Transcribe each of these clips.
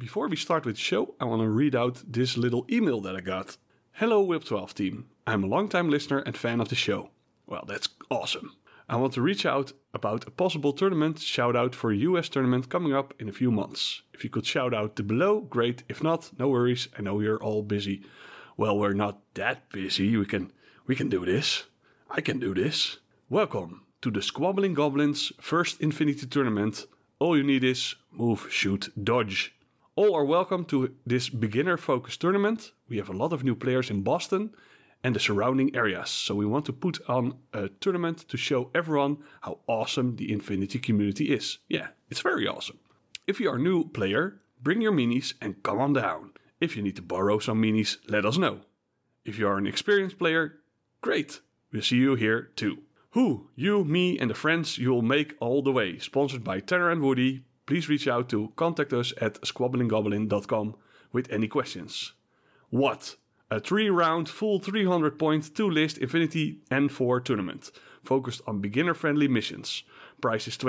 Before we start with the show, I want to read out this little email that I got. Hello WIP12 team. I'm a long-time listener and fan of the show. Well, that's awesome. I want to reach out about a possible tournament shout-out for a US tournament coming up in a few months. If you could shout out the below, great. If not, no worries. I know you're all busy. Well, we're not that busy. We can do this. I can do this. Welcome to the Squabbling Goblins first Infinity Tournament. All you need is move, shoot, dodge. All are welcome to this beginner-focused tournament. We have a lot of new players in Boston and the surrounding areas, so we want to put on a tournament to show everyone how awesome the Infinity community is. Yeah, it's very awesome. If you are a new player, bring your minis and come on down. If you need to borrow some minis, let us know. If you are an experienced player, great. We'll see you here too. Who, you, me, and the friends you'll make all the way. Sponsored by Tanner and Woody. Please reach out to contact us at squabblinggoblin.com with any questions. What? A 3-round full 300 point 2-list Infinity N4 tournament. Focused on beginner-friendly missions. Price is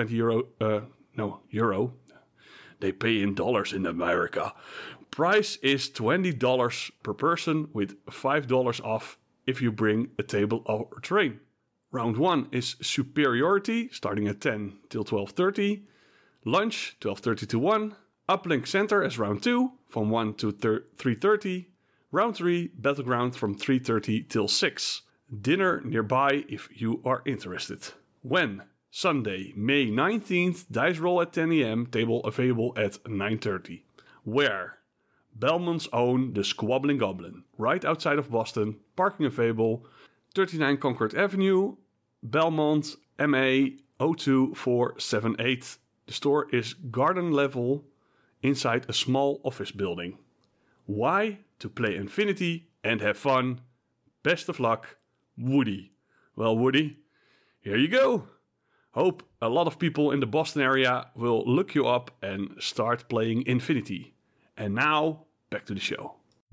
euro. They pay in dollars in America. Price is $20 per person with $5 off if you bring a table or terrain. Round 1 is Superiority, starting at 10 till 12:30. Lunch, 12:30 to 1. Uplink Center as round 2, from 1 to 3:30. Round 3, Battleground from 3:30 till 6. Dinner nearby if you are interested. When? Sunday, May 19th, dice roll at 10 a.m., table available at 9:30. Where? Belmont's own The Squabbling Goblin, right outside of Boston, parking available, 39 Concord Avenue, Belmont, MA 02478. The store is garden level inside a small office building. Why? To play Infinity and have fun. Best of luck, Woody. Well, Woody, here you go. Hope a lot of people in the Boston area will look you up and start playing Infinity. And now, back to the show.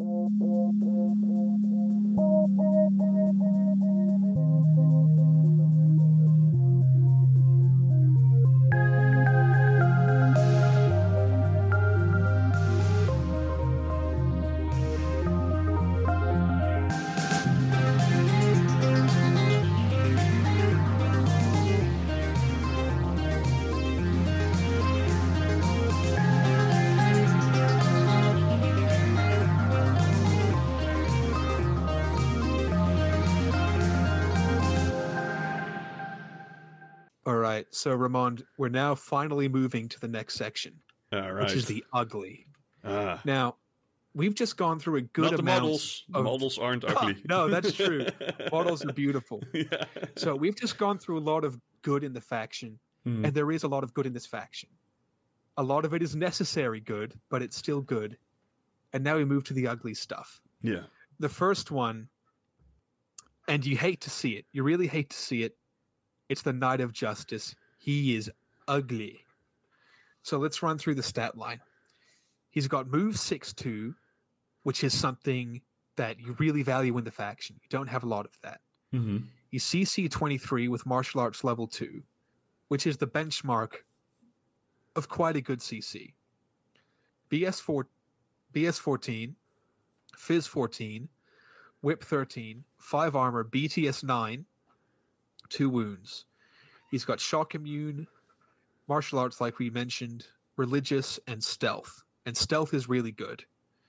So, Ramon, we're now finally moving to the next section, which is the ugly. Now, we've just gone through a good amount. Models. The models aren't ugly. No, that's true. Models are beautiful. Yeah. So we've just gone through a lot of good in the faction, and there is a lot of good in this faction. A lot of it is necessary good, but it's still good. And now we move to the ugly stuff. Yeah. The first one, and you hate to see it. You really hate to see it. It's the Knight of Justice. He is ugly. So let's run through the stat line. He's got move 6-2, which is something that you really value in the faction. You don't have a lot of that. Mm-hmm. He's CC 23 with martial arts level 2, which is the benchmark of quite a good CC. BS 14, Fizz 14, Whip 13, 5 armor, BTS 9, 2 wounds. He's got shock immune, martial arts like we mentioned, religious, and stealth. And stealth is really good.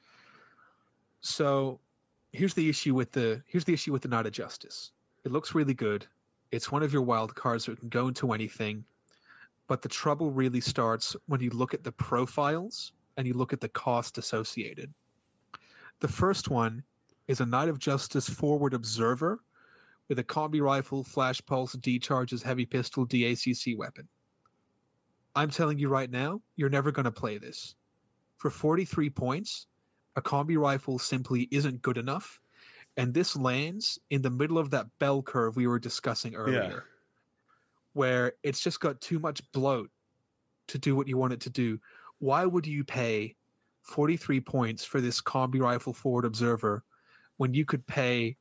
So here's the issue with the Knight of Justice. It looks really good. It's one of your wild cards, so it can go into anything. But the trouble really starts when you look at the profiles and you look at the cost associated. The first one is a Knight of Justice forward observer with a combi rifle, flash pulse, D-charges, heavy pistol, DACC weapon. I'm telling you right now, you're never going to play this. For 43 points, a combi rifle simply isn't good enough, and this lands in the middle of that bell curve we were discussing earlier, where it's just got too much bloat to do what you want it to do. Why would you pay 43 points for this combi rifle forward observer when you could pay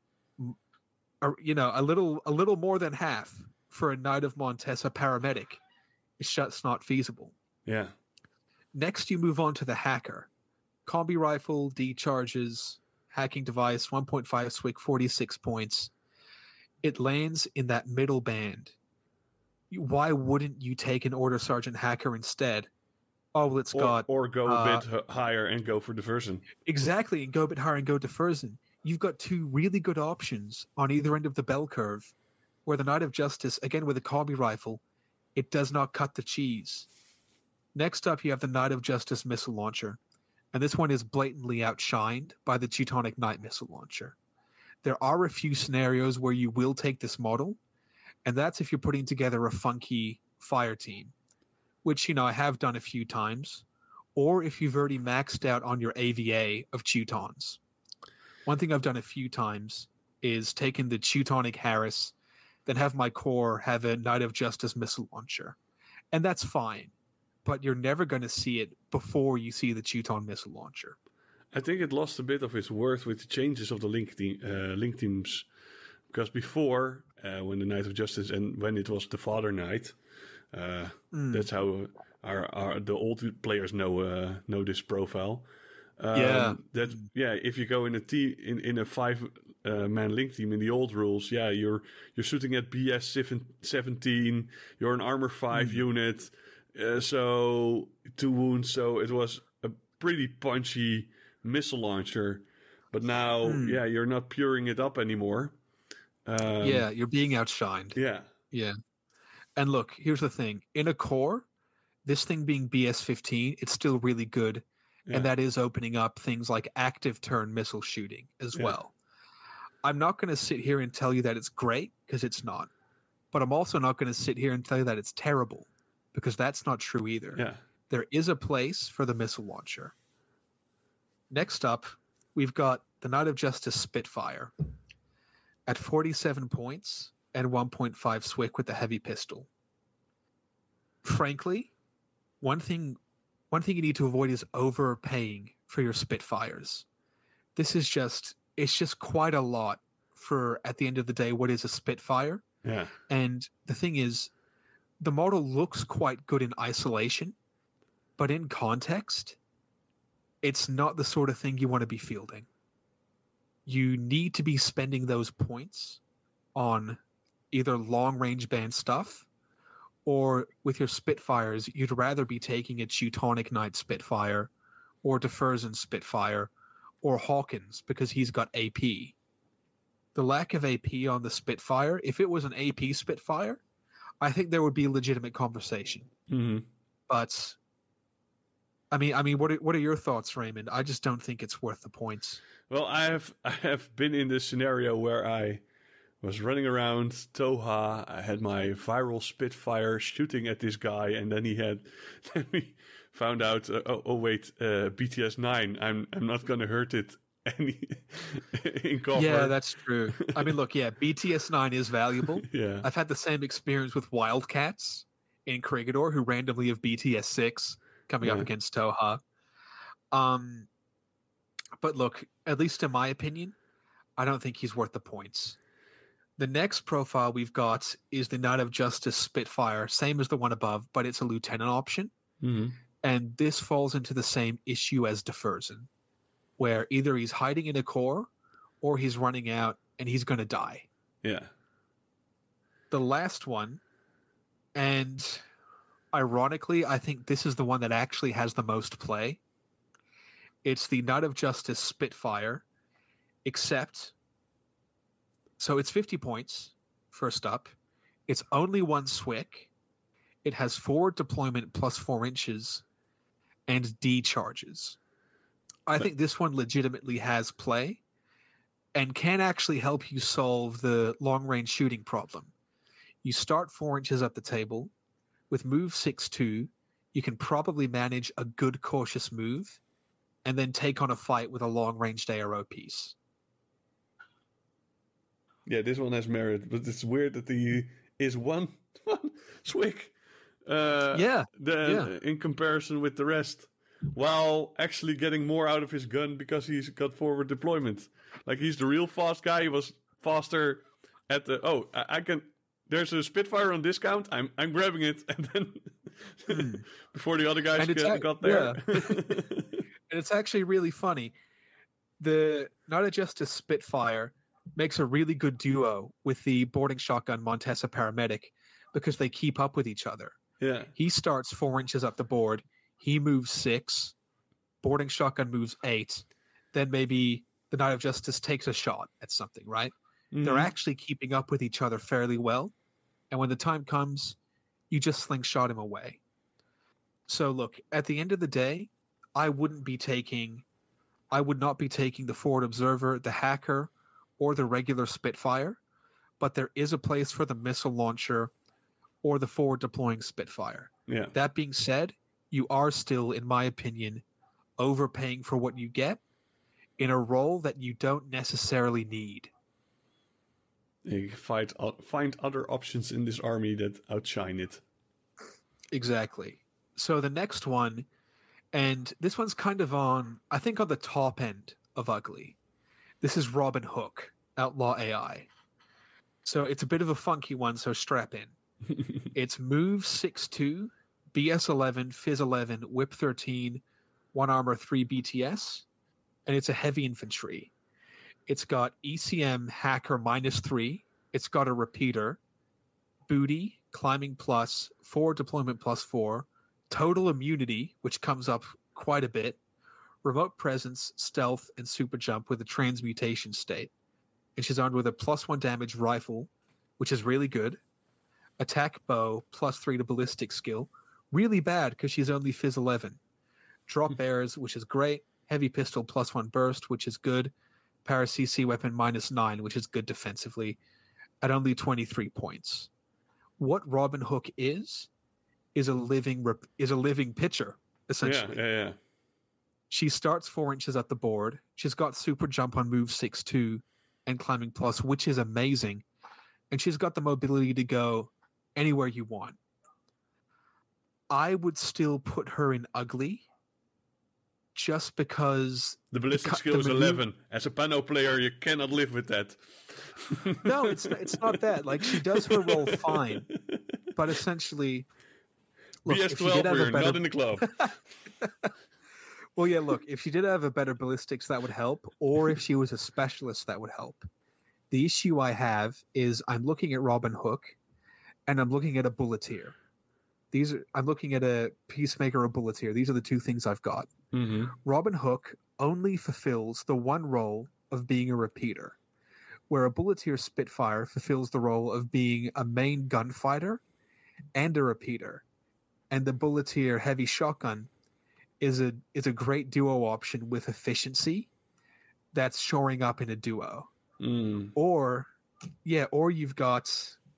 a little more than half for a Knight of Montesa paramedic? It's just not feasible. Yeah. Next, you move on to the hacker. Combi rifle, D charges, hacking device, 1.5 SWIC, 46 points. It lands in that middle band. Why wouldn't you take an Order Sergeant Hacker instead? Oh, well, it's got... Or go a bit higher and go for Diversion. Exactly, and go a bit higher and go Diversion. You've got two really good options on either end of the bell curve, where the Knight of Justice, again with a combi rifle, it does not cut the cheese. Next up, you have the Knight of Justice missile launcher, and this one is blatantly outshined by the Teutonic Knight missile launcher. There are a few scenarios where you will take this model, and that's if you're putting together a funky fire team, which, I have done a few times, or if you've already maxed out on your AVA of Teutons. One thing I've done a few times is taken the Teutonic Harris, then have my core have a Knight of Justice missile launcher. And that's fine, but you're never going to see it before you see the Teuton missile launcher. I think it lost a bit of its worth with the changes of the link teams. Because before, when the Knight of Justice and when it was the Father Knight, that's how the old players know this profile. If you go in a team in a 5-man link team in the old rules, you're shooting at BS 17. You're an armor 5 unit, so 2 wounds. So it was a pretty punchy missile launcher. But now, you're not puring it up anymore. You're being outshined. Yeah. And look, here's the thing: in a core, this thing being BS 15, it's still really good. Yeah. And that is opening up things like active turn missile shooting as well. I'm not going to sit here and tell you that it's great, because it's not. But I'm also not going to sit here and tell you that it's terrible, because that's not true either. Yeah. There is a place for the missile launcher. Next up, we've got the Knight of Justice Spitfire at 47 points and 1.5 SWIC with the heavy pistol. Frankly, one thing you need to avoid is overpaying for your Spitfires. It's just quite a lot for, at the end of the day, what is a Spitfire. Yeah. And the thing is, the model looks quite good in isolation, but in context, it's not the sort of thing you want to be fielding. You need to be spending those points on either long-range band stuff, or with your Spitfires, you'd rather be taking a Teutonic Knight Spitfire, or Diversion Spitfire, or Hawkins, because he's got AP. The lack of AP on the Spitfire, if it was an AP Spitfire, I think there would be a legitimate conversation. Mm-hmm. But, I mean, what are your thoughts, Raymond? I just don't think it's worth the points. Well, I have been in this scenario where I was running around Toha. I had my viral Spitfire shooting at this guy, and then we found out. BTS 9. I'm not gonna hurt it any in cover. Yeah, that's true. I mean, look, BTS 9 is valuable. Yeah, I've had the same experience with Wildcats in Krigador, who randomly have BTS 6 coming up against Toha. But look, at least in my opinion, I don't think he's worth the points. The next profile we've got is the Knight of Justice Spitfire, same as the one above, but it's a lieutenant option. Mm-hmm. And this falls into the same issue as Diversion, where either he's hiding in a core or he's running out and he's going to die. Yeah. The last one, and ironically, I think this is the one that actually has the most play. It's the Knight of Justice Spitfire, except... So it's 50 points, first up. It's only 1 SWIC. It has forward deployment plus 4 inches and D charges. I think this one legitimately has play and can actually help you solve the long-range shooting problem. You start 4 inches up the table. With move 6-2, you can probably manage a good cautious move and then take on a fight with a long-ranged ARO piece. Yeah, this one has merit, but it's weird that he is one SWIC. In comparison with the rest, while actually getting more out of his gun because he's got forward deployment. Like, he's the real fast guy. He was faster at the I can. There's a Spitfire on discount. I'm grabbing it, and then Before the other guys got there. Yeah. And it's actually really funny. The Night of Justice Spitfire makes a really good duo with the boarding shotgun Montesa paramedic because they keep up with each other. Yeah. He starts 4 inches up the board. He moves 6. Boarding shotgun moves 8. Then maybe the Night of Justice takes a shot at something, right? Mm-hmm. They're actually keeping up with each other fairly well. And when the time comes, you just slingshot him away. So look, at the end of the day, I would not be taking the Forward Observer, the Hacker, or the regular Spitfire, but there is a place for the missile launcher or the forward deploying Spitfire. Yeah. That being said, you are still, in my opinion, overpaying for what you get in a role that you don't necessarily need. You find other options in this army that outshine it. Exactly. So the next one, and this one's kind of on the top end of ugly. This is Robin Hook, Outlaw AI. So it's a bit of a funky one, so strap in. It's move 6-2, BS 11, Fizz 11, Whip 13, 1 armor 3 BTS, and it's a heavy infantry. It's got ECM Hacker -3. It's got a repeater, booty, climbing plus, forward deployment +4, total immunity, which comes up quite a bit, remote presence, stealth, and super jump with a transmutation state. And she's armed with a +1 damage rifle, which is really good. Attack bow, +3 to ballistic skill. Really bad because she's only Fizz 11. Drop bears, which is great. Heavy pistol, +1 burst, which is good. Para CC weapon -9, which is good defensively, at only 23 points. What Robin Hook is a living pitcher, essentially. Yeah. She starts 4 inches at the board. She's got super jump on move 6-2 and climbing plus, which is amazing. And she's got the mobility to go anywhere you want. I would still put her in ugly just because the ballistic skill is 11. As a Pano player, you cannot live with that. No, it's not that. Like, she does her role fine, but essentially, look, BS12, you're not in the club. Well, yeah, look, if she did have a better ballistics, that would help, or if she was a specialist, that would help. The issue I have is I'm looking at Robin Hook, and I'm looking at a Bulleteer. I'm looking at a Peacemaker or Bulleteer. These are the two things I've got. Mm-hmm. Robin Hook only fulfills the one role of being a repeater, where a Bulleteer Spitfire fulfills the role of being a main gunfighter and a repeater. And the Bulleteer Heavy Shotgun is a great duo option with efficiency that's shoring up in a duo. Or you've got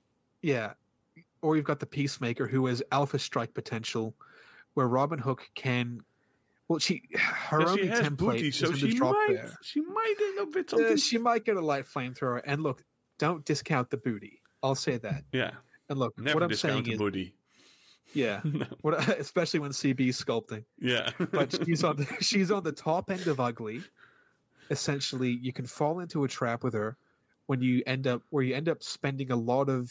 the Peacemaker, who has Alpha Strike potential, where Robin Hook can. Well, her only template booty, is so in the drop bear. She might end up with something. She might get a light flamethrower. And look, don't discount the booty. I'll say that. Yeah. And look, never what I'm discount saying the is, booty. Yeah, No. Especially when CB's sculpting. Yeah. But she's on the top end of ugly. Essentially, you can fall into a trap with her when you end up spending a lot of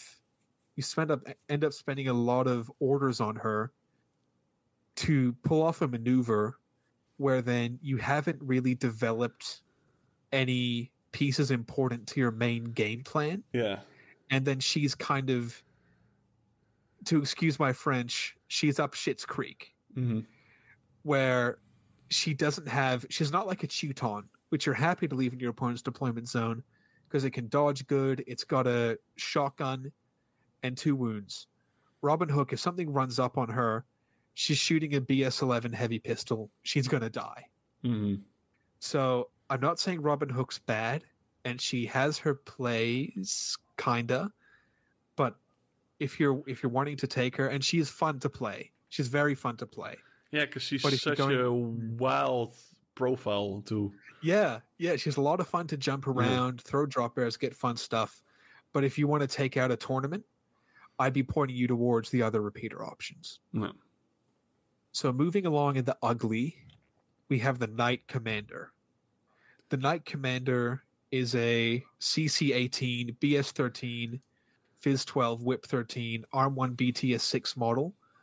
orders on her to pull off a maneuver where then you haven't really developed any pieces important to your main game plan. Yeah. And then she's kind of, to excuse my French, she's up Schitt's Creek. Mm-hmm. Where she's not like a Teuton, which you're happy to leave in your opponent's deployment zone because it can dodge good. It's got a shotgun and 2 wounds. Robin Hook, if something runs up on her, she's shooting a BS-11 heavy pistol. She's going to die. Mm-hmm. So I'm not saying Robin Hook's bad, and she has her plays, kinda. But if you're wanting to take her, and she's fun to play. She's very fun to play. Yeah, because she's such a wild profile too. Yeah, she's a lot of fun to jump around, throw drop bears, get fun stuff. But if you want to take out a tournament, I'd be pointing you towards the other repeater options. No. So moving along in the ugly, we have the Knight Commander. The Knight Commander is a CC-18, BS-13, Fizz-12, Whip-13, Arm 1 BTS-6 model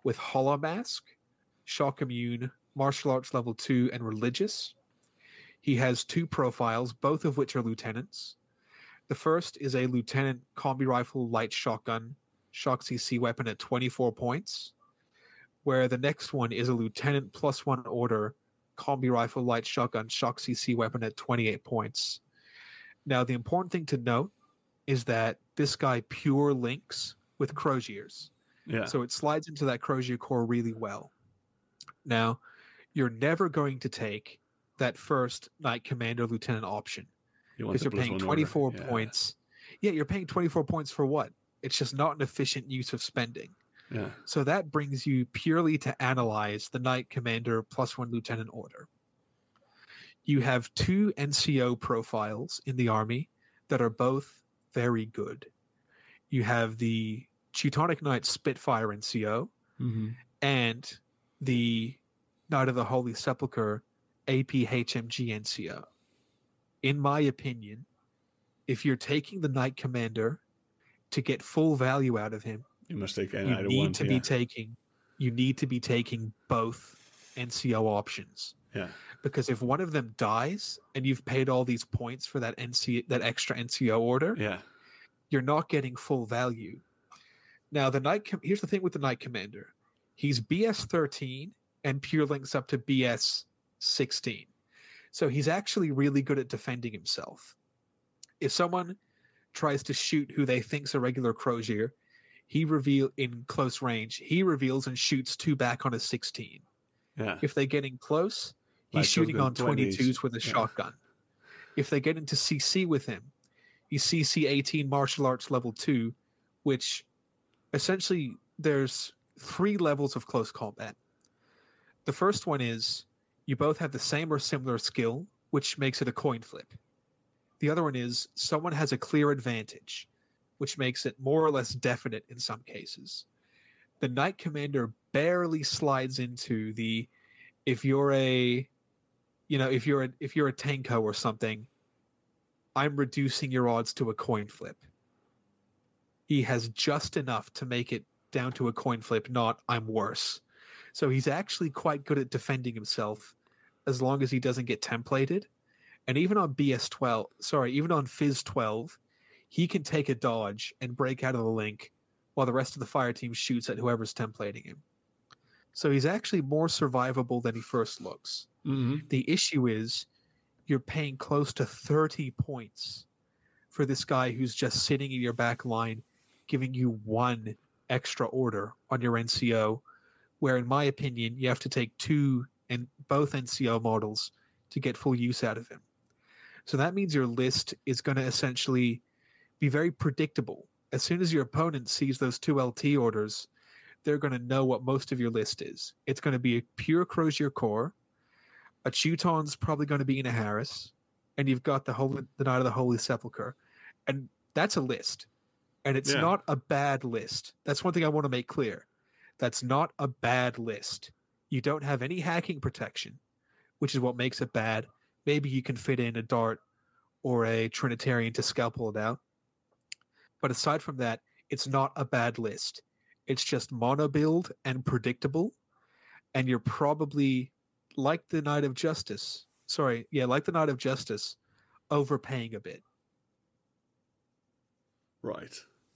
with Hollow Mask, Shock Immune, Martial Arts Level 2, and Religious. He has 2 profiles, both of which are lieutenants. The first is a Lieutenant Combi Rifle Light Shotgun, Shock CC weapon at 24 points, where the next one is a Lieutenant +1 Order Combi Rifle Light Shotgun, Shock CC weapon at 28 points. Now, the important thing to note is that this guy pure links with Croziers. Yeah. So it slides into that Crozier core really well. Now, you're never going to take that first Knight Commander Lieutenant option because you're paying 24 points. Yeah, you're paying 24 points for what? It's just not an efficient use of spending. Yeah. So that brings you purely to analyze the Knight Commander +1 Lieutenant Order. You have 2 NCO profiles in the army that are both very good. You have the Teutonic Knight Spitfire NCO and the Knight of the Holy Sepulchre AP HMG NCO. In my opinion, if you're taking the Knight Commander to get full value out of him, you must take you need to be taking both NCO options. Yeah. Because if one of them dies and you've paid all these points for that extra NCO order, you're not getting full value. Now, here's the thing with the Knight Commander. He's BS 13 and pure links up to BS 16. So he's actually really good at defending himself. If someone tries to shoot who they think's a regular Crozier, in close range, he reveals and shoots 2 back on a 16. Yeah. If they get in close, he's shooting on 22s with a shotgun. If they get into CC with him, he's CC 18 Martial Arts Level 2, which essentially there's 3 levels of close combat. The first one is you both have the same or similar skill, which makes it a coin flip. The other one is someone has a clear advantage, which makes it more or less definite in some cases. The Knight Commander barely slides into the if you're a Tanko or something, I'm reducing your odds to a coin flip. He has just enough to make it down to a coin flip, not I'm worse. So he's actually quite good at defending himself as long as he doesn't get templated. And even on even on Fizz 12, he can take a dodge and break out of the link while the rest of the fire team shoots at whoever's templating him. So he's actually more survivable than he first looks. The issue is you're paying close to 30 points for this guy who's just sitting in your back line, giving you 1 extra order on your NCO, where in my opinion, you have to take 2 and both NCO models to get full use out of him. So that means your list is going to essentially be very predictable. As soon as your opponent sees those 2 LT orders, they're going to know what most of your list is. It's going to be a pure Crozier core. A Teuton's probably going to be in a Harris, and you've got the Knight of the Holy Sepulchre. And that's a list. And it's not a bad list. That's one thing I want to make clear. That's not a bad list. You don't have any hacking protection, which is what makes it bad. Maybe you can fit in a Dart or a Trinitarian to scalpel it out. But aside from that, it's not a bad list. It's just mono build and predictable. And you're probably, like the Knight of Justice, overpaying a bit. Right.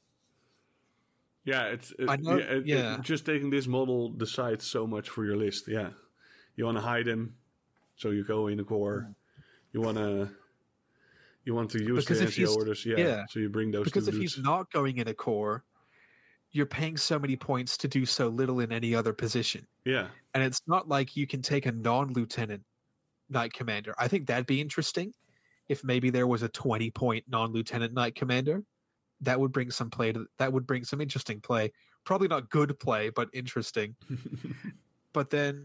Yeah, just taking this model decides so much for your list. Yeah. You want to hide him, so you go in the core. You want to use the NCO orders, so you bring those because two if dudes. He's not going in a core, you're paying so many points to do so little in any other position. Yeah. And it's not like you can take a non-lieutenant Knight Commander. I think that'd be interesting if maybe there was a 20-point non-lieutenant Knight Commander. That would bring some interesting play. Probably not good play, but interesting. But then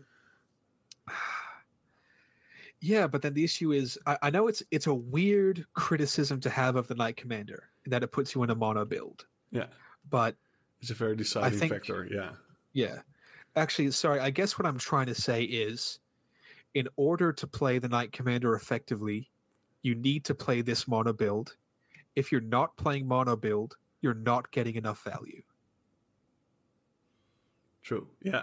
the issue is, I know it's a weird criticism to have of the Knight Commander, that it puts you in a mono build. Yeah. But it's a very deciding factor, yeah. Yeah. Actually, sorry, I guess what I'm trying to say is, in order to play the Knight Commander effectively, you need to play this mono build. If you're not playing mono build, you're not getting enough value. True. Yeah.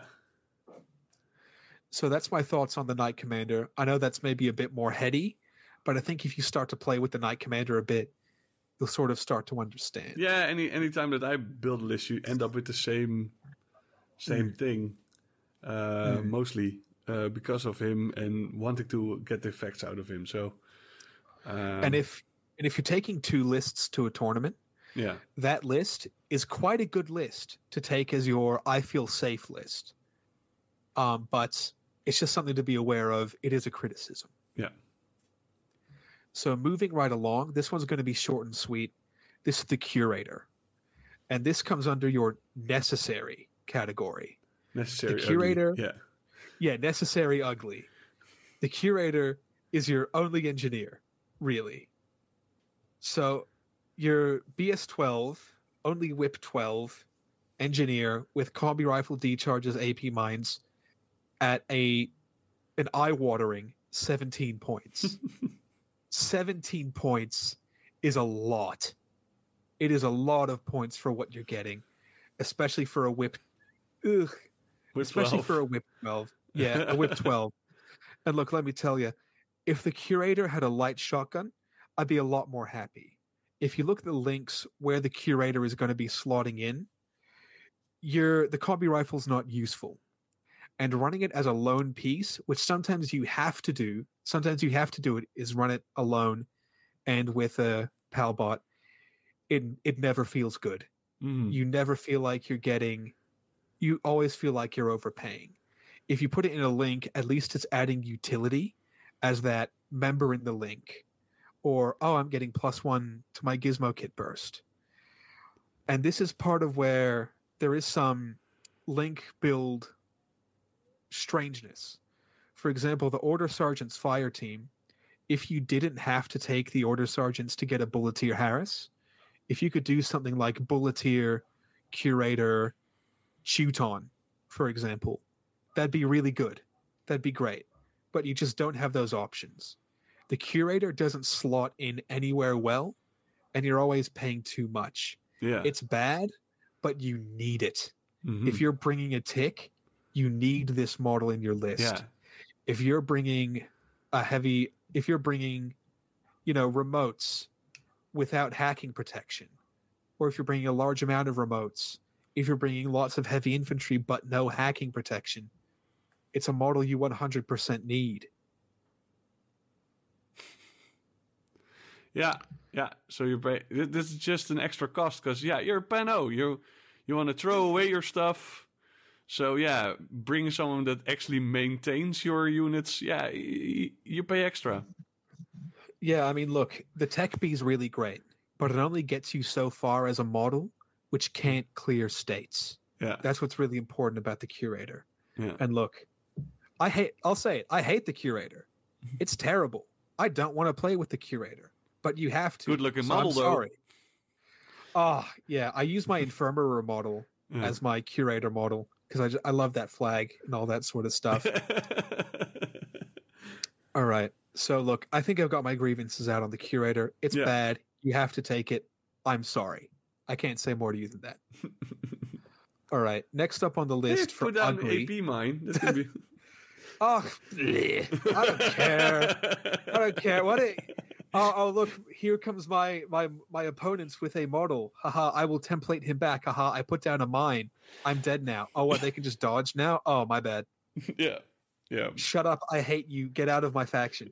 So that's my thoughts on the Knight Commander. I know that's maybe a bit more heady, but I think if you start to play with the Knight Commander a bit, you'll sort of start to understand. Yeah, anytime that I build a list, you end up with the same thing, mostly because of him and wanting to get the effects out of him. So, and if you're taking 2 lists to a tournament, yeah, that list is quite a good list to take as your I feel safe list. But it's just something to be aware of. It is a criticism. Yeah. So moving right along, this one's going to be short and sweet. This is the Curator. And this comes under your necessary category. Necessary. The Curator. Ugly. Yeah. Yeah, necessary ugly. The Curator is your only engineer, really. So your BS-12, only Whip 12 engineer with combi rifle decharges, AP mines at an eye-watering 17 points. 17 points is a lot. It is a lot of points for what you're getting, especially for a Whip. Especially 12. for a Whip 12. Yeah, a Whip 12. And look, let me tell you, if the Curator had a light shotgun, I'd be a lot more happy. If you look at the links where the Curator is going to be slotting in, the combi rifle's not useful. And running it as a lone piece, which sometimes you have to do it, is run it alone and with a pal bot. It never feels good. You never feel like you always feel like you're overpaying. If you put it in a link, at least it's adding utility as that member in the link. Or, I'm getting +1 to my Gizmo Kit burst. And this is part of where there is some link build strangeness. For example, the Order Sergeant's fire team, if you didn't have to take the Order Sergeants to get a Bulletier Harris, if you could do something like Bulletier, Curator, Teuton, for example, that'd be really good. That'd be great. But you just don't have those options. The Curator doesn't slot in anywhere well, and you're always paying too much. Yeah. It's bad, but you need it. Mm-hmm. If you're bringing a tick, you need this model in your list. Yeah. If you're bringing remotes without hacking protection, or if you're bringing a large amount of remotes, if you're bringing lots of heavy infantry but no hacking protection, it's a model you 100% need. Yeah. So this is just an extra cost because you're a Pano. You want to throw away your stuff. So bring someone that actually maintains your units. Yeah, you pay extra. Yeah, I mean, look, the Tech B is really great, but it only gets you so far as a model, which can't clear states. Yeah, that's what's really important about the Curator. Yeah, and look, I'll say it. I hate the Curator. It's terrible. I don't want to play with the Curator, but you have to. Good looking model, I'm sorry. I use my Infirmary model as my Curator model because I love that flag and all that sort of stuff. All right. So look, I think I've got my grievances out on the Curator. It's bad. You have to take it. I'm sorry. I can't say more to you than that. All right. Next up on the list for put down ugly. AP mine. That's gonna be. I don't care. I don't care. Look, here comes my opponents with a model. Haha, I will template him back. Haha, I put down a mine. I'm dead now. Oh, what, they can just dodge now? Oh, my bad. Yeah. Shut up. I hate you. Get out of my faction.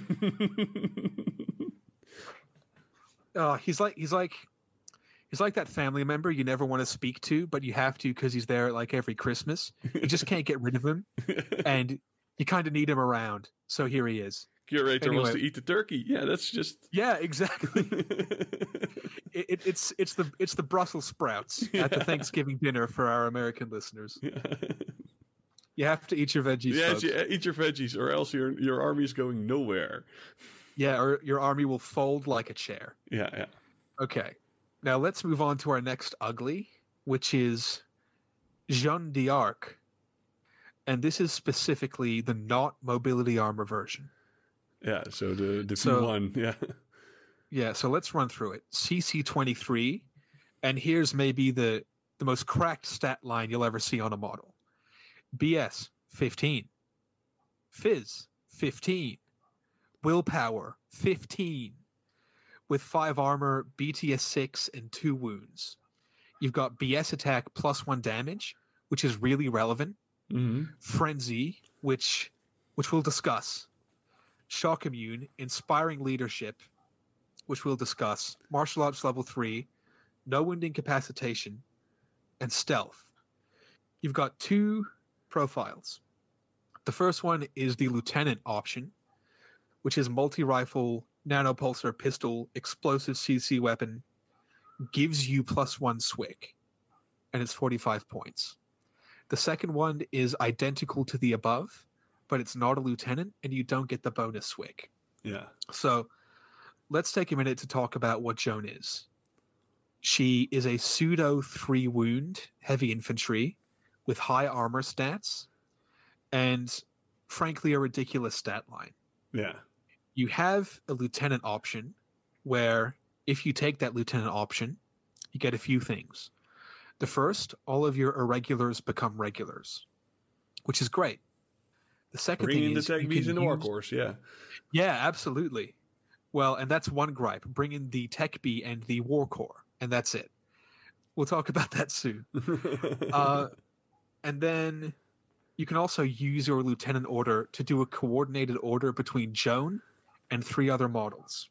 He's like that family member you never want to speak to, but you have to because he's there like every Christmas. You just can't get rid of him, and you kind of need him around. So here he is. Curator wants to eat the turkey. Yeah, that's just. Yeah, exactly. It's the Brussels sprouts at the Thanksgiving dinner for our American listeners. You have to eat your veggies. Yes, folks. Eat your veggies, or else your army is going nowhere. Yeah, or your army will fold like a chair. Yeah. Okay. Now let's move on to our next ugly, which is Jeanne d'Arc. And this is specifically the not mobility armor version. Yeah, so the V1, yeah. Yeah, so let's run through it. CC23, and here's maybe the most cracked stat line you'll ever see on a model. BS 15. Fizz 15. Willpower 15. With 5 armor, BTS 6, and 2 wounds. You've got BS attack plus 1 damage, which is really relevant. Mm-hmm. Frenzy, which we'll discuss. Shock immune, inspiring leadership, which we'll discuss. Martial arts level 3, no wound incapacitation, and stealth. You've got 2 profiles. The first one is the lieutenant option, which is multi-rifle, nanopulsar pistol, explosive CC weapon, gives you +1 SWIC, and it's 45 points. The second one is identical to the above, but it's not a lieutenant, and you don't get the bonus SWIC. Yeah. So let's take a minute to talk about what Joan is. She is a pseudo 3 wound heavy infantry with high armor stats and, frankly, a ridiculous stat line. Yeah. You have a lieutenant option where if you take that lieutenant option, you get a few things. The first, all of your irregulars become regulars, which is great. The second Bring thing in the is tech you bees can in use... Warcourse, yeah. Yeah, absolutely. Well, and that's one gripe. Bring in the tech bee and the war core, and that's it. We'll talk about that soon. And then you can also use your lieutenant order to do a coordinated order between Joan and 3 other models.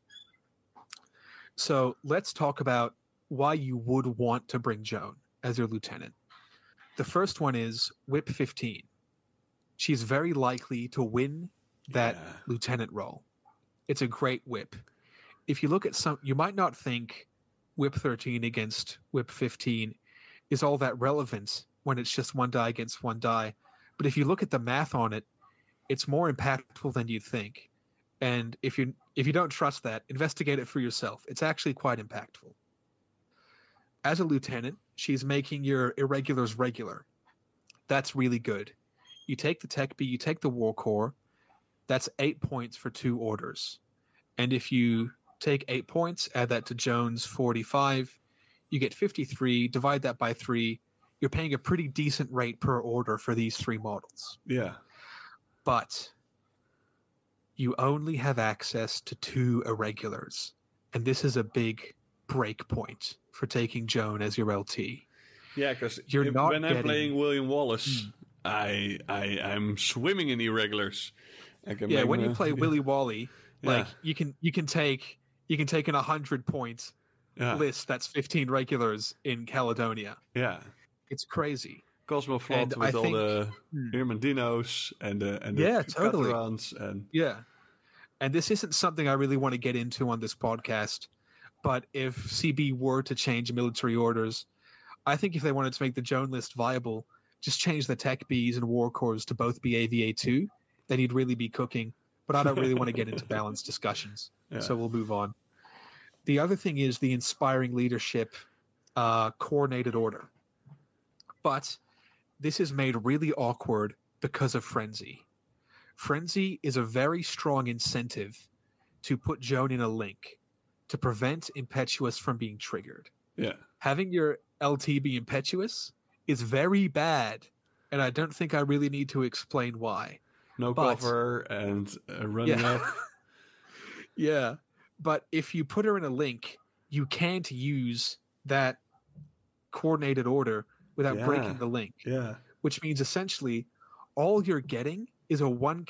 So let's talk about why you would want to bring Joan as your lieutenant. The first one is Whip 15. She's very likely to win that lieutenant role. It's a great whip. If you look at some, you might not think Whip 13 against Whip 15 is all that relevant when it's just 1 die against 1 die. But if you look at the math on it, it's more impactful than you think. And if you don't trust that, investigate it for yourself. It's actually quite impactful. As a lieutenant, she's making your irregulars regular. That's really good. You take the tech bee, you take the war core. That's 8 points for 2 orders. And if you take 8 points, add that to Joan's 45, you get 53, divide that by 3, you're paying a pretty decent rate per order for these 3 models. Yeah. But you only have access to 2 irregulars. And this is a big break point for taking Joan as your LT. Yeah, because when I'm playing William Wallace, I'm swimming in irregulars. When you play Willy Wally, like you can take an 100 point list that's 15 regulars in Caledonia. Yeah, it's crazy. Cosmoflot with all the Irmandinos and the totally. Catarans and and this isn't something I really want to get into on this podcast, but if CB were to change military orders, I think if they wanted to make the Joan list viable, just change the tech bees and war cores to both be AVA2, then you'd really be cooking. But I don't really want to get into balanced discussions, so we'll move on. The other thing is the inspiring leadership coordinated order. But this is made really awkward because of Frenzy. Frenzy is a very strong incentive to put Joan in a link to prevent Impetuous from being triggered. Yeah. Having your LT be Impetuous is very bad, and I don't think I really need to explain why. No cover and running up. Yeah, but if you put her in a link, you can't use that coordinated order without breaking the link. Yeah, which means essentially all you're getting is a one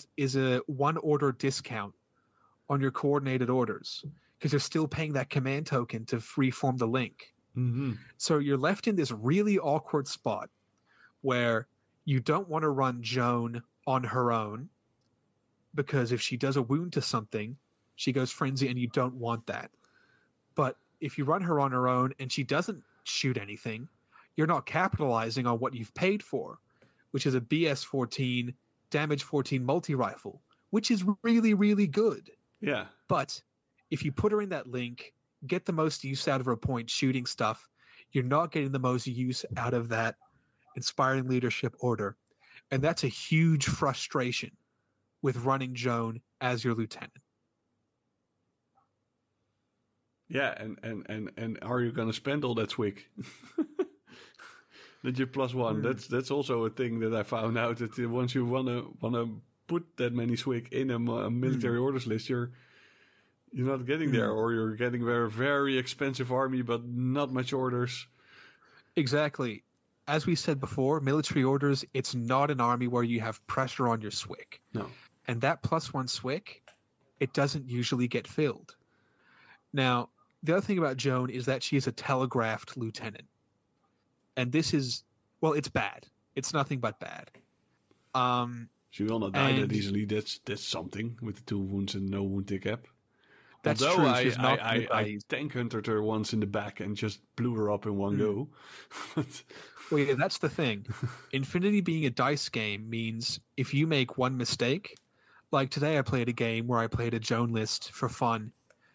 order discount on your coordinated orders because you're still paying that command token to freeform the link. Mm-hmm. So you're left in this really awkward spot where you don't want to run Joan on her own because if she does a wound to something, she goes frenzy and you don't want that. But if you run her on her own and she doesn't shoot anything, you're not capitalizing on what you've paid for, which is a BS 14, damage 14 multi-rifle, which is really, really good. Yeah. But if you put her in that link, get the most use out of her point shooting stuff, you're not getting the most use out of that inspiring leadership order. And that's a huge frustration with running Joan as your lieutenant. Yeah, and are you going to spend all that SWIC? that you're +1. That's also a thing that I found out, that once you wanna put that many swig in a military orders list, you're not getting there, or you're getting a very expensive army but not much orders. Exactly. As we said before, military orders, it's not an army where you have pressure on your SWIC. No. And that +1 SWIC, it doesn't usually get filled. Now, the other thing about Joan is that she is a telegraphed lieutenant. And this is, well, it's bad. It's nothing but bad. She will not die that easily. That's something, with the 2 wounds and no wound tick cap. That's Although true. I tank huntered her once in the back and just blew her up in one go. Well, yeah, that's the thing. Infinity being a dice game means if you make one mistake, like today I played a game where I played a Joan list for fun,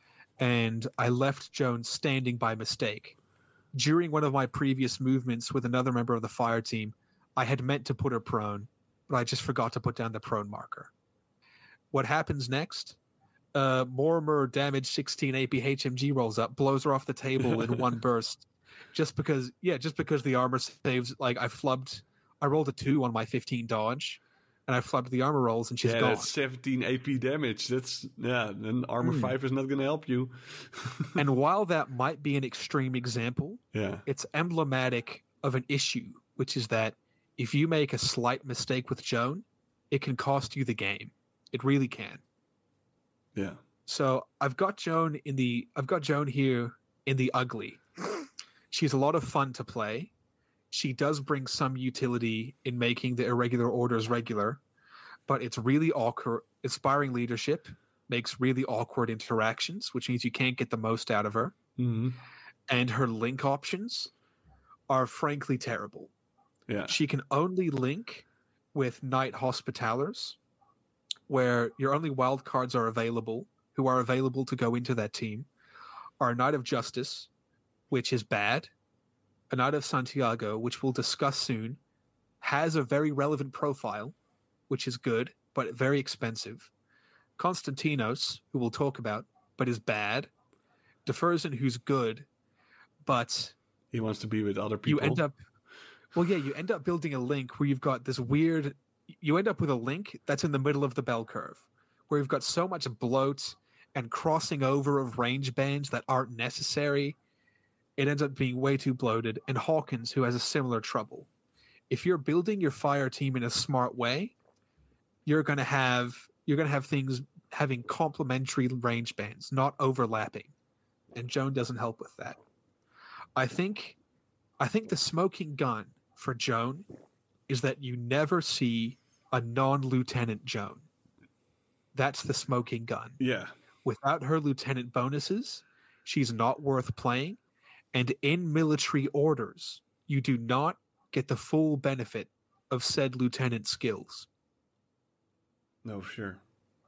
and I left Joan standing by mistake. During one of my previous movements with another member of the fire team, I had meant to put her prone, but I just forgot to put down the prone marker. What happens next? Mortimer damage 16 AP HMG rolls up, blows her off the table in one burst. Just because the armor saves, like I rolled a 2 on my 15 dodge, and I flubbed the armor rolls, and she's gone. That's 17 AP damage. Then armor 5 is not going to help you. And while that might be an extreme example, yeah, it's emblematic of an issue, which is that if you make a slight mistake with Joan, it can cost you the game. It really can. Yeah. So I've got Joan here in the ugly. She's a lot of fun to play. She does bring some utility in making the irregular orders regular, but it's really awkward. Inspiring leadership makes really awkward interactions, which means you can't get the most out of her. Mm-hmm. And her link options are frankly terrible. Yeah. She can only link with Knight Hospitallers, where your only wild cards who are available to go into that team, are Knight of Justice, which is bad, a Knight of Santiago, which we'll discuss soon, has a very relevant profile, which is good, but very expensive. Konstantinos, who we'll talk about, but is bad. Deferzen, who's good, but he wants to be with other people. You end up building a link where you've got this weird... You end up with a link that's in the middle of the bell curve, where you've got so much bloat and crossing over of range bands that aren't necessary. It ends up being way too bloated. And Hawkins, who has a similar trouble. If you're building your fire team in a smart way, you're going to have things having complementary range bands, not overlapping. And Joan doesn't help with that. I think the smoking gun for Joan is that you never see a non-lieutenant Joan. That's the smoking gun. Yeah. Without her lieutenant bonuses, she's not worth playing. And in military orders, you do not get the full benefit of said lieutenant skills. No, sure.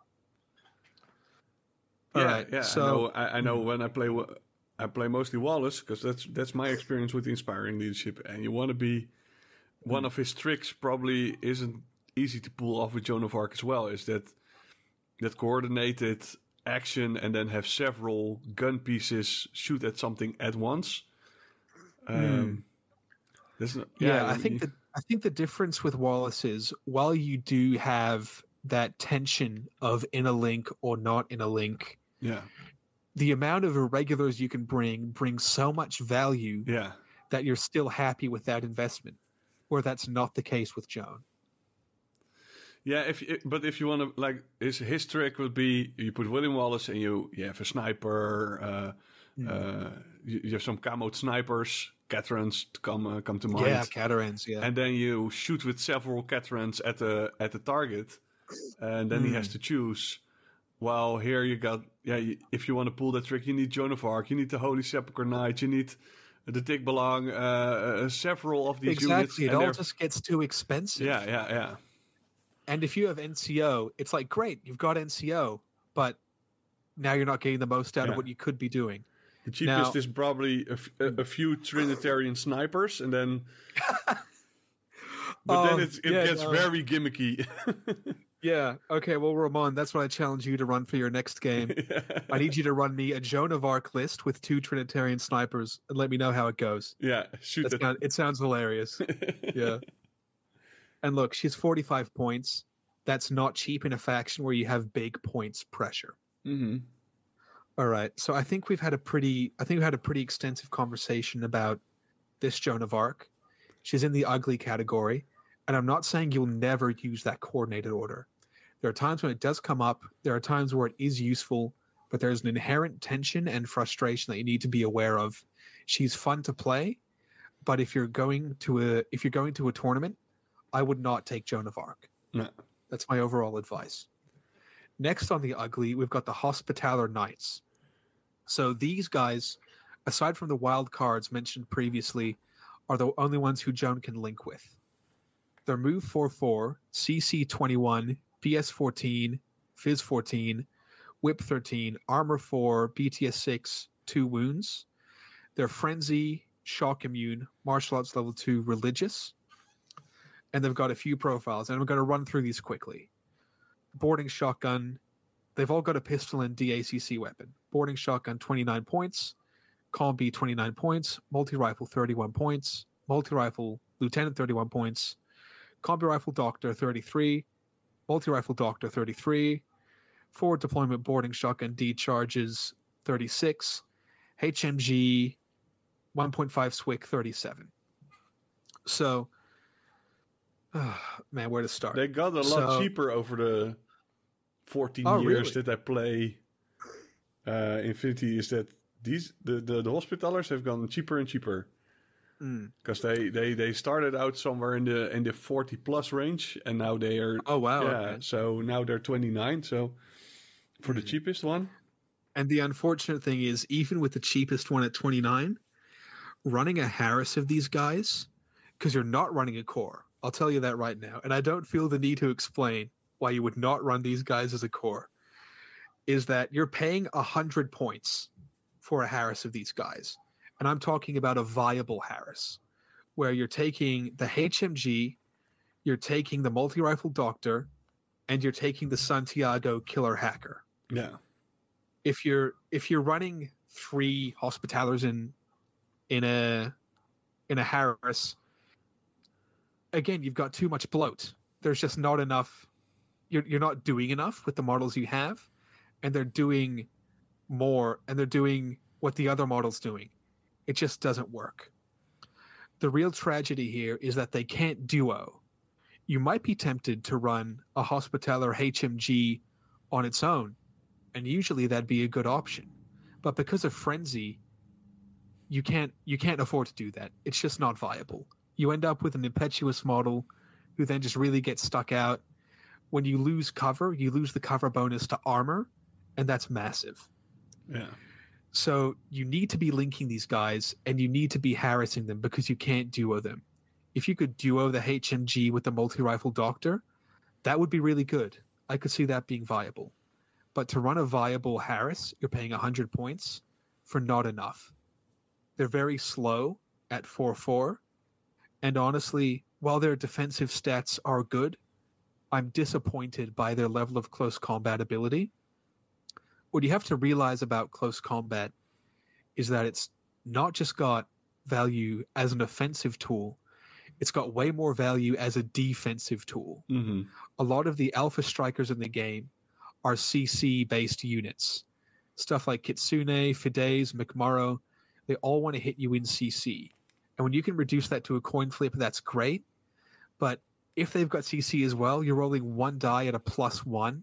All right. Yeah. So I know when I play mostly Wallace, because that's my experience with inspiring leadership. And you want to be one of his tricks. Probably isn't easy to pull off with Joan of Arc as well. Is that coordinated action and then have several gun pieces shoot at something at once. I think the difference with Wallace is, while you do have that tension of in a link or not in a link, the amount of irregulars you can brings so much value that you're still happy with that investment, where that's not the case with Joan. Yeah, if you want to, his trick would be, you put William Wallace and you have a sniper, you have some camoed snipers, Caterans to come to mind. Yeah, Caterans, yeah. And then you shoot with several Caterans at the target, and then he has to choose. Well, here you got, if you want to pull that trick, you need Joan of Arc, you need the Holy Sepulchre Knight, you need the Dick Belang, several of these units. Exactly, it all just gets too expensive. Yeah. And if you have NCO, it's like, great, you've got NCO, but now you're not getting the most out of what you could be doing. The cheapest is probably a few Trinitarian snipers, and then... But then it gets very gimmicky. Yeah. Okay. Well, Ramon, that's what I challenge you to run for your next game. I need you to run me a Joan of Arc list with 2 Trinitarian snipers and let me know how it goes. Yeah, shoot it. It sounds hilarious. Yeah. And look, she's 45 points. That's not cheap in a faction where you have big points pressure. Mm-hmm. All right. So I think we've had a pretty extensive conversation about this Joan of Arc. She's in the ugly category, and I'm not saying you'll never use that coordinated order. There are times when it does come up. There are times where it is useful, but there's an inherent tension and frustration that you need to be aware of. She's fun to play, but if you're going to a tournament, I would not take Joan of Arc. No. That's my overall advice. Next on the ugly, we've got the Hospitaller Knights. So these guys, aside from the wild cards mentioned previously, are the only ones who Joan can link with. They're move 4/4, CC 21, PS 14, Fizz 14, Whip 13, Armor 4, BTS 6, 2 wounds. They're Frenzy, Shock Immune, Martial Arts Level 2, Religious. And they've got a few profiles, and I'm going to run through these quickly. Boarding Shotgun, they've all got a pistol and DACC weapon. Boarding Shotgun, 29 points. Combi, 29 points. Multi-Rifle, 31 points. Multi-Rifle Lieutenant, 31 points. Combi Rifle Doctor, 33. Multi-Rifle Doctor, 33. Forward Deployment Boarding Shotgun D charges, 36. HMG, 1.5 SWIC, 37. So, man, where to start? They got a lot cheaper over the 14 years really? that I play Infinity. Is that the Hospitallers have gone cheaper and cheaper because they started out somewhere in the 40 plus range, and now they are okay. So now they're 29. So for the cheapest one. And the unfortunate thing is, even with the cheapest one at 29, running a Harris of these guys, because you're not running a core. I'll tell you that right now. And I don't feel the need to explain why you would not run these guys as a core. Is that you're paying 100 points for a Harris of these guys. And I'm talking about a viable Harris, where you're taking the HMG, you're taking the Multi-Rifle Doctor, and you're taking the Santiago Killer Hacker. Yeah. If you're running 3 Hospitallers in a Harris, again, you've got too much bloat. There's just not enough. You're not doing enough with the models you have, and they're doing more, and they're doing what the other model's doing. It just doesn't work. The real tragedy here is that they can't duo. You might be tempted to run a Hospitaller HMG on its own, and usually that'd be a good option. But because of Frenzy, you can't afford to do that. It's just not viable. You end up with an impetuous model who then just really gets stuck out. When you lose cover, you lose the cover bonus to armor, and that's massive. Yeah. So you need to be linking these guys, and you need to be harassing them because you can't duo them. If you could duo the HMG with the Multi-Rifle Doctor, that would be really good. I could see that being viable. But to run a viable Harris, you're paying 100 points for not enough. They're very slow at 4/4. And honestly, while their defensive stats are good, I'm disappointed by their level of close combat ability. What you have to realize about close combat is that it's not just got value as an offensive tool, it's got way more value as a defensive tool. Mm-hmm. A lot of the alpha strikers in the game are CC-based units. Stuff like Kitsune, Fides, McMurrow, they all want to hit you in CC. And when you can reduce that to a coin flip, that's great. But if they've got CC as well, you're rolling 1 die at a +1.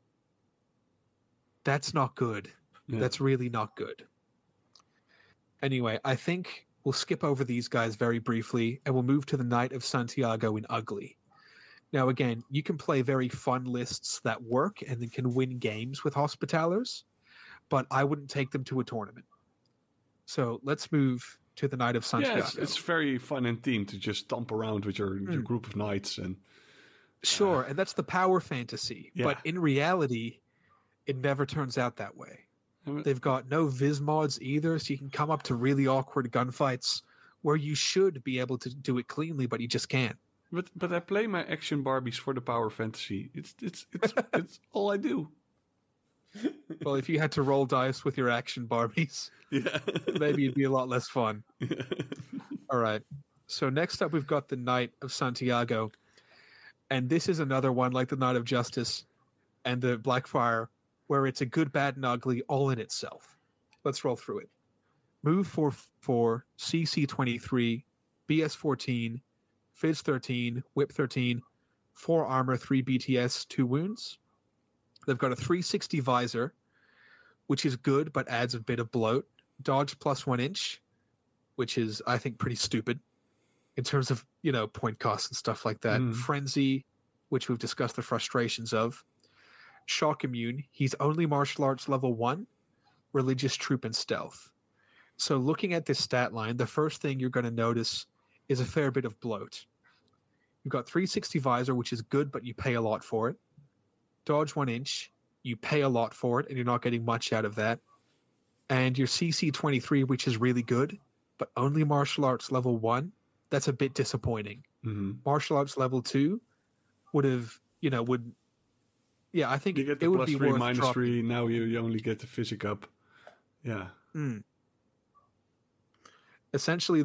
That's not good. Yeah. That's really not good. Anyway, I think we'll skip over these guys very briefly, and we'll move to the Knight of Santiago in Ugly. Now, again, you can play very fun lists that work and then can win games with Hospitallers, but I wouldn't take them to a tournament. So let's move to the Knight of Santiago. Yeah, it's very fun and team to just stomp around with your group of knights. And sure, and that's the power fantasy. Yeah. But in reality, it never turns out that way. They've got no Viz mods either, so you can come up to really awkward gunfights where you should be able to do it cleanly, but you just can't. But I play my action Barbies for the power fantasy. It's all I do. Well, if you had to roll dice with your action Barbies, Yeah. maybe it'd be a lot less fun. Yeah. All right. So next up, we've got the Knight of Santiago. And this is another one like the Knight of Justice and the Blackfire, where it's a good, bad, and ugly all in itself. Let's roll through it. Move 4, CC 23, BS 14, Fizz 13, Whip 13, 4 armor, 3 BTS, 2 wounds. They've got a 360 visor, which is good but adds a bit of bloat. Dodge plus 1 inch, which is, I think, pretty stupid in terms of, point costs and stuff like that. Frenzy, which we've discussed the frustrations of. Shock immune. He's only martial arts level 1, religious troop, and stealth. So looking at this stat line, the first thing you're going to notice is a fair bit of bloat. You've got 360 visor, which is good, but you pay a lot for it. Dodge 1 inch, you pay a lot for it, and you're not getting much out of that. And your CC 23, which is really good, but only martial arts level 1, that's a bit disappointing. Martial arts level 2 would have, I think you get the it would plus be 3, worth minus dropping. 3. Now you only get the physic up. Yeah. Essentially,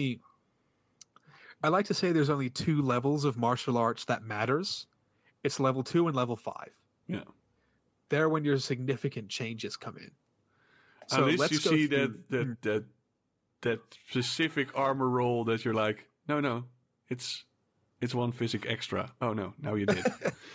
I like to say there's only 2 levels of martial arts that matters. It's level 2 and level 5. Yeah. There when your significant changes come in. So at least you see that specific armor roll that you're like, no, it's 1 physic extra. Oh no, now you did.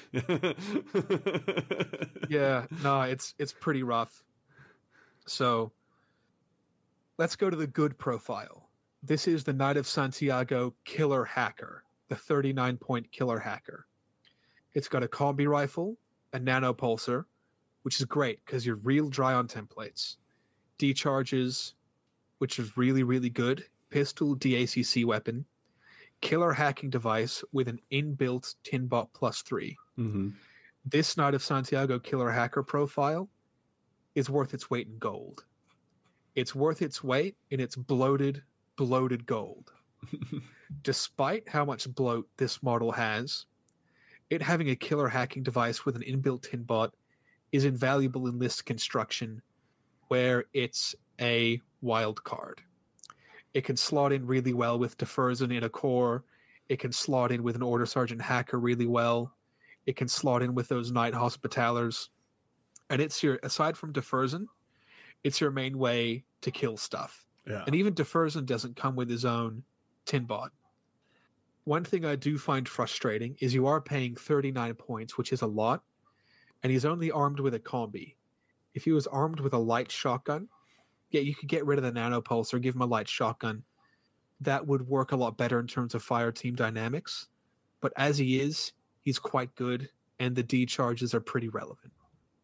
Yeah, no, it's pretty rough. So let's go to the good profile. This is the Knight of Santiago Killer Hacker, the 39-point Killer Hacker. It's got a combi rifle, a nanopulsar, which is great because you're real dry on templates. D-charges, which is really, really good. Pistol, DACC weapon. Killer hacking device with an inbuilt Tinbot plus 3. This Knight of Santiago Killer Hacker profile is worth its weight in gold. It's worth its weight in its bloated gold. Despite how much bloat this model has, it having a killer hacking device with an inbuilt Tinbot is invaluable in list construction where it's a wild card. It can slot in really well with Deferzen in a core. It can slot in with an Order Sergeant Hacker really well. It can slot in with those Knight Hospitalers. And aside from Deferzen, it's your main way to kill stuff. Yeah. And even Deferzen doesn't come with his own Tinbot. One thing I do find frustrating is you are paying 39 points, which is a lot, and he's only armed with a combi. If he was armed with a light shotgun, yeah, you could get rid of the nanopulse or give him a light shotgun. That would work a lot better in terms of fire team dynamics. But as he is, he's quite good, and the D charges are pretty relevant.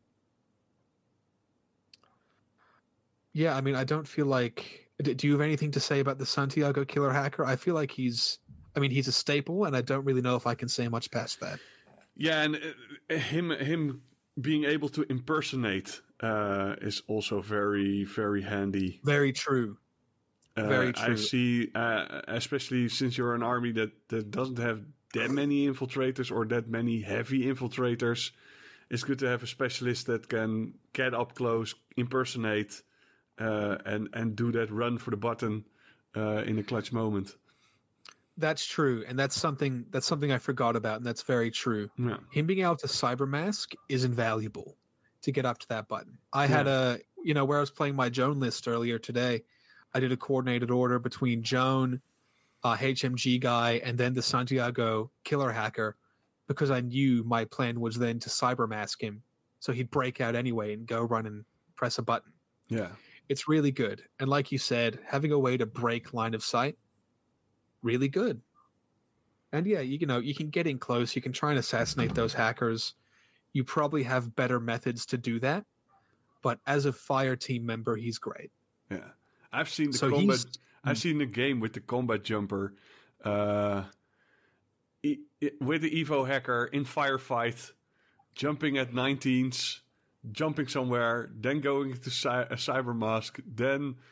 Yeah, I mean, I don't feel like... Do you have anything to say about the Santiago Killer Hacker? I feel like he's a staple, and I don't really know if I can say much past that. Yeah, and him being able to impersonate is also very, very handy. Very true. Very true. I see, especially since you're an army that doesn't have that many infiltrators or that many heavy infiltrators, it's good to have a specialist that can get up close, impersonate, and do that run for the button in a clutch moment. That's true, and that's something I forgot about, and that's very true. Yeah. Him being able to cyber mask is invaluable to get up to that button. I had where I was playing my Joan list earlier today, I did a coordinated order between Joan, HMG guy, and then the Santiago Killer Hacker, because I knew my plan was then to cyber mask him, so he'd break out anyway and go run and press a button. Yeah. It's really good, and like you said, having a way to break line of sight, really good. And yeah, you can get in close, you can try and assassinate those hackers. You probably have better methods to do that, but as a fire team member, he's great. Yeah, I've seen I've seen the game with the combat jumper, with the Evo hacker in firefight, jumping at 19s, jumping somewhere, then going to a cyber mask, then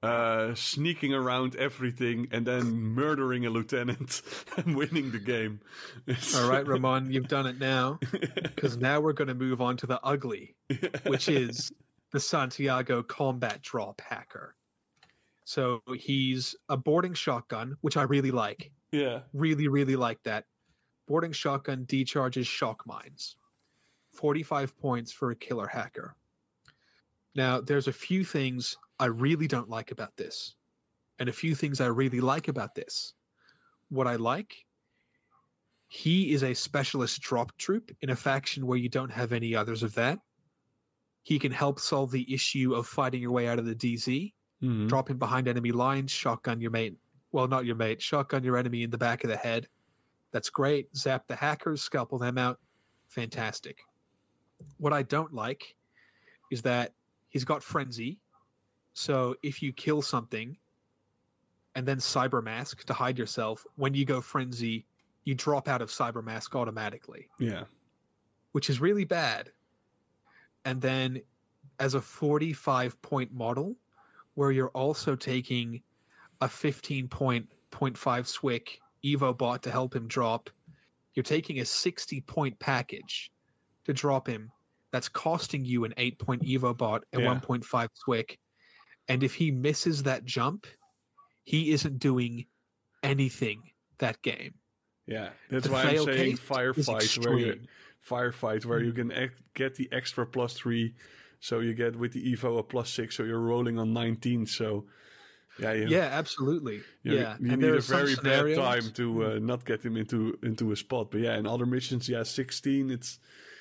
sneaking around everything and then murdering a lieutenant and winning the game. All right, Ramon, you've done it now. Because now we're going to move on to the ugly, which is the Santiago Combat Drop Hacker. So he's a boarding shotgun, which I really like. Yeah. Really, really like that. Boarding shotgun decharges shock mines. 45 points for a killer hacker. Now, there's a few things I really don't like about this, and a few things I really like about this. What I like, he is a specialist drop troop in a faction where you don't have any others of that. He can help solve the issue of fighting your way out of the DZ, drop him behind enemy lines, shotgun your mate. Well, not your mate, shotgun your enemy in the back of the head. That's great. Zap the hackers, scalpel them out. Fantastic. What I don't like is that he's got Frenzy. So if you kill something and then Cyber Mask to hide yourself, when you go Frenzy, you drop out of Cyber Mask automatically. Yeah. Which is really bad. And then as a 45-point model, where you're also taking a 15-point, 0.5 Swick Evo bot to help him drop, you're taking a 60-point package to drop him. That's costing you an 8-point Evo bot and 1.5 Swick. And if he misses that jump, he isn't doing anything that game. Yeah, that's why I'm saying firefight where you can get the extra +3, so you get with the Evo a +6, so you're rolling on 19. So yeah, absolutely. You need a very bad time to not get him into a spot. But in other missions, 16. It's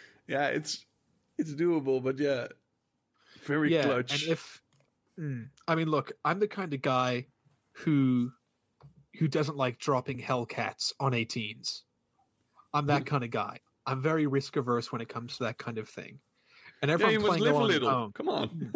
doable, but very clutch. And if I mean, look, I'm the kind of guy who doesn't like dropping Hellcats on 18s. I'm that kind of guy. I'm very risk averse when it comes to that kind of thing. And everyone you must live a little. Home. Come on.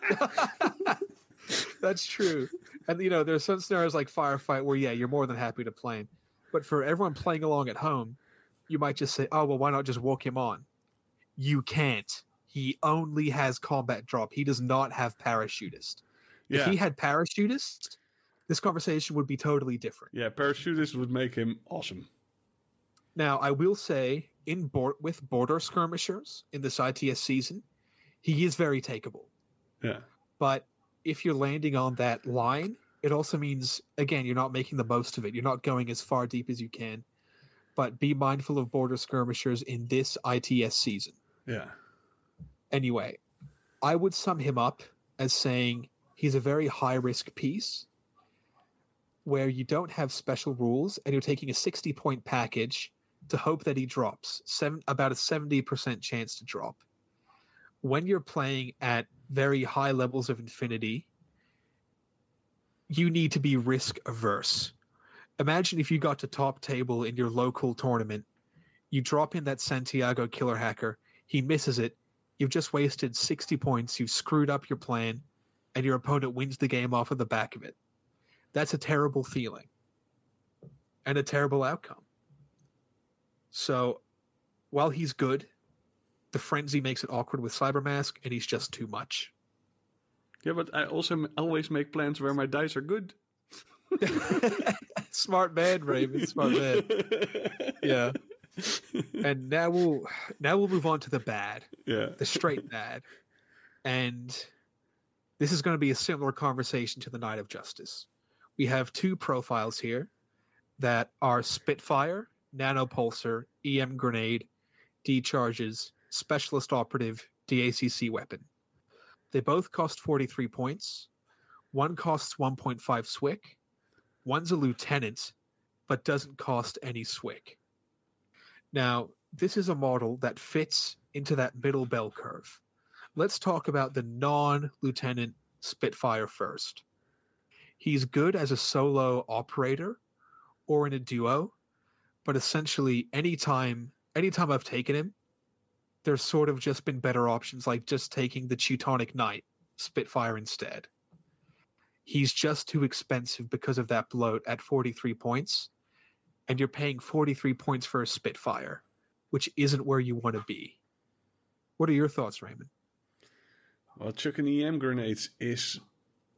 That's true. And there's some scenarios like Firefight where you're more than happy to play him. But for everyone playing along at home, you might just say, oh well, why not just walk him on? You can't. He only has combat drop. He does not have parachutist. If he had parachutist, this conversation would be totally different. Yeah, parachutist would make him awesome. Now, I will say, with border skirmishers in this ITS season, he is very takeable. Yeah. But if you're landing on that line, it also means, again, you're not making the most of it. You're not going as far deep as you can. But be mindful of border skirmishers in this ITS season. Yeah. Anyway, I would sum him up as saying he's a very high-risk piece where you don't have special rules and you're taking a 60-point package to hope that he drops. About a 70% chance to drop. When you're playing at very high levels of Infinity, you need to be risk-averse. Imagine if you got to top table in your local tournament, you drop in that Santiago killer hacker, he misses it, you've just wasted 60 points, you've screwed up your plan, and your opponent wins the game off of the back of it. That's a terrible feeling and a terrible outcome. So while he's good, the frenzy makes it awkward with Cybermask, and he's just too much. Yeah, but I also always make plans where my dice are good. Smart man, Raven. Smart man. Yeah. And now we'll move on to the bad. Yeah. The straight bad. And this is going to be a similar conversation to the Knight of Justice. We have two profiles here that are Spitfire, Nanopulsar, EM Grenade, D-Charges, Specialist Operative, DACC Weapon. They both cost 43 points. One costs 1.5 Swick. One's a lieutenant, but doesn't cost any Swick. Now, this is a model that fits into that middle bell curve. Let's talk about the non-lieutenant Spitfire first. He's good as a solo operator or in a duo, but essentially anytime I've taken him, there's sort of just been better options, like just taking the Teutonic Knight Spitfire instead. He's just too expensive because of that bloat at 43 points, and you're paying 43 points for a Spitfire, which isn't where you want to be. What are your thoughts, Raymond? Well, chucking EM grenades is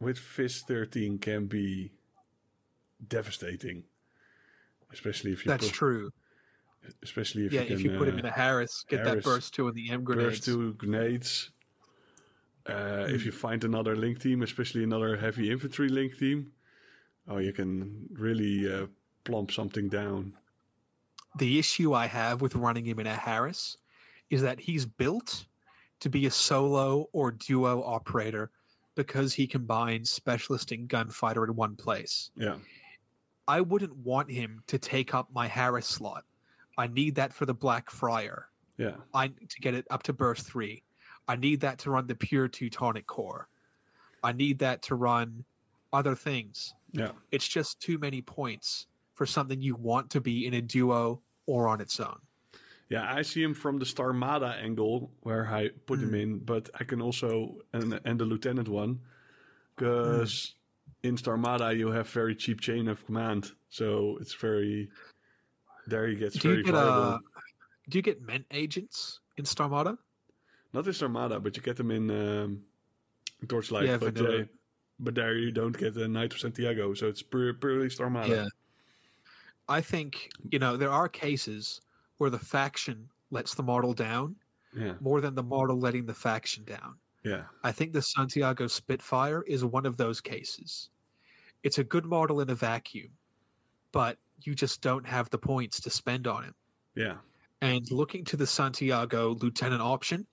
with Fist 13 can be devastating, especially if you That's true. especially if Yeah, you can if you put him in a Harris, get that Harris, burst 2 and the M grenades. burst 2 grenades. If you find another link team, especially another heavy infantry link team, you can really plump something down. The issue I have with running him in a Harris is that he's built to be a solo or duo operator because he combines specialist and gunfighter in one place. Yeah. I wouldn't want him to take up my Harris slot. I need that for the Black Friar. Yeah. To get it up to burst 3. I need that to run the pure Teutonic Core. I need that to run other things. Yeah. It's just too many points for something you want to be in a duo or on its own. Yeah, I see him from the Starmada angle where I put him in, but I can also, and the Lieutenant one, because in Starmada you have very cheap chain of command, so it's very, there he gets very viable. Do you get Ment agents in Starmada? Not in Starmada, but you get them in Torchlight, Yeah, but there you don't get the Knight of Santiago, so it's purely Starmada. Yeah. I think, there are cases where the faction lets the model down more than the model letting the faction down. Yeah. I think the Santiago Spitfire is one of those cases. It's a good model in a vacuum, but you just don't have the points to spend on him. Yeah. And looking to the Santiago Lieutenant option,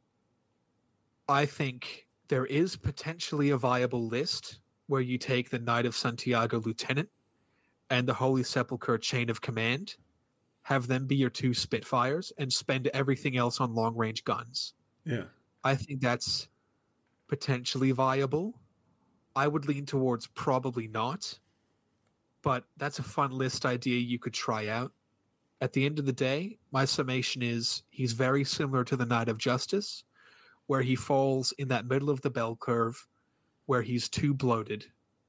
I think there is potentially a viable list where you take the Knight of Santiago Lieutenant and the Holy Sepulchre Chain of Command, have them be your 2 Spitfires, and spend everything else on long-range guns. Yeah. I think that's potentially viable. I would lean towards probably not, but that's a fun list idea you could try out. At the end of the day, my summation is he's very similar to the Knight of Justice, where he falls in that middle of the bell curve, where he's too bloated.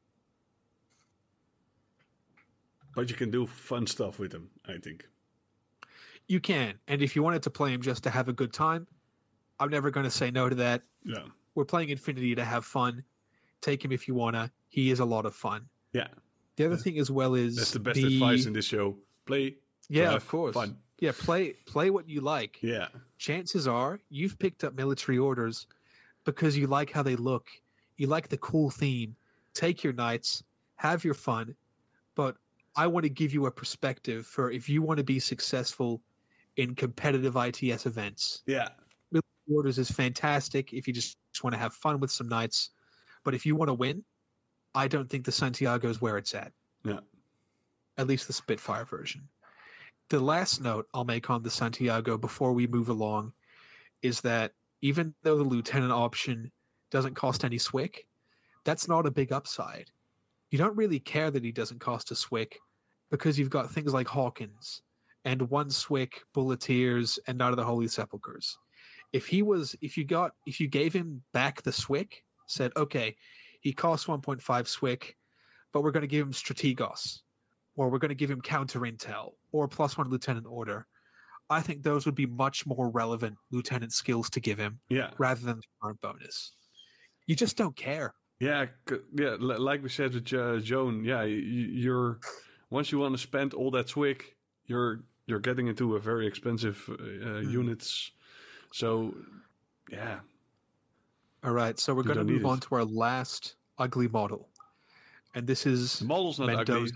But you can do fun stuff with him, I think. You can, and if you wanted to play him just to have a good time, I'm never going to say no to that. Yeah. We're playing Infinity to have fun. Take him if you wanna. He is a lot of fun. Yeah. The other thing as well is that's the best advice in this show. Play. Yeah, of course. Fun. Yeah, play what you like. Yeah. Chances are you've picked up military orders because you like how they look. You like the cool theme. Take your knights, have your fun, but I want to give you a perspective for if you want to be successful in competitive ITS events. Yeah. Military orders is fantastic if you just want to have fun with some knights. But if you want to win, I don't think the Santiago is where it's at. Yeah. At least the Spitfire version. The last note I'll make on the Santiago before we move along is that even though the Lieutenant option doesn't cost any SWIC, that's not a big upside. You don't really care that he doesn't cost a SWIC because you've got things like Hawkins and 1 SWIC, Bulleteers, and Knight of the Holy Sepulchres. If you gave him back the SWIC, said, okay, he costs 1.5 SWIC, but we're going to give him Strategos, or we're going to give him counter intel, or +1 lieutenant order, I think those would be much more relevant lieutenant skills to give him rather than the current bonus. You just don't care. Yeah, like we said with Joan, you're once you want to spend all that SWIC, you're getting into a very expensive units. So, yeah. All right, so we're going to move on to our last ugly model. And this is the model's not Mendoza.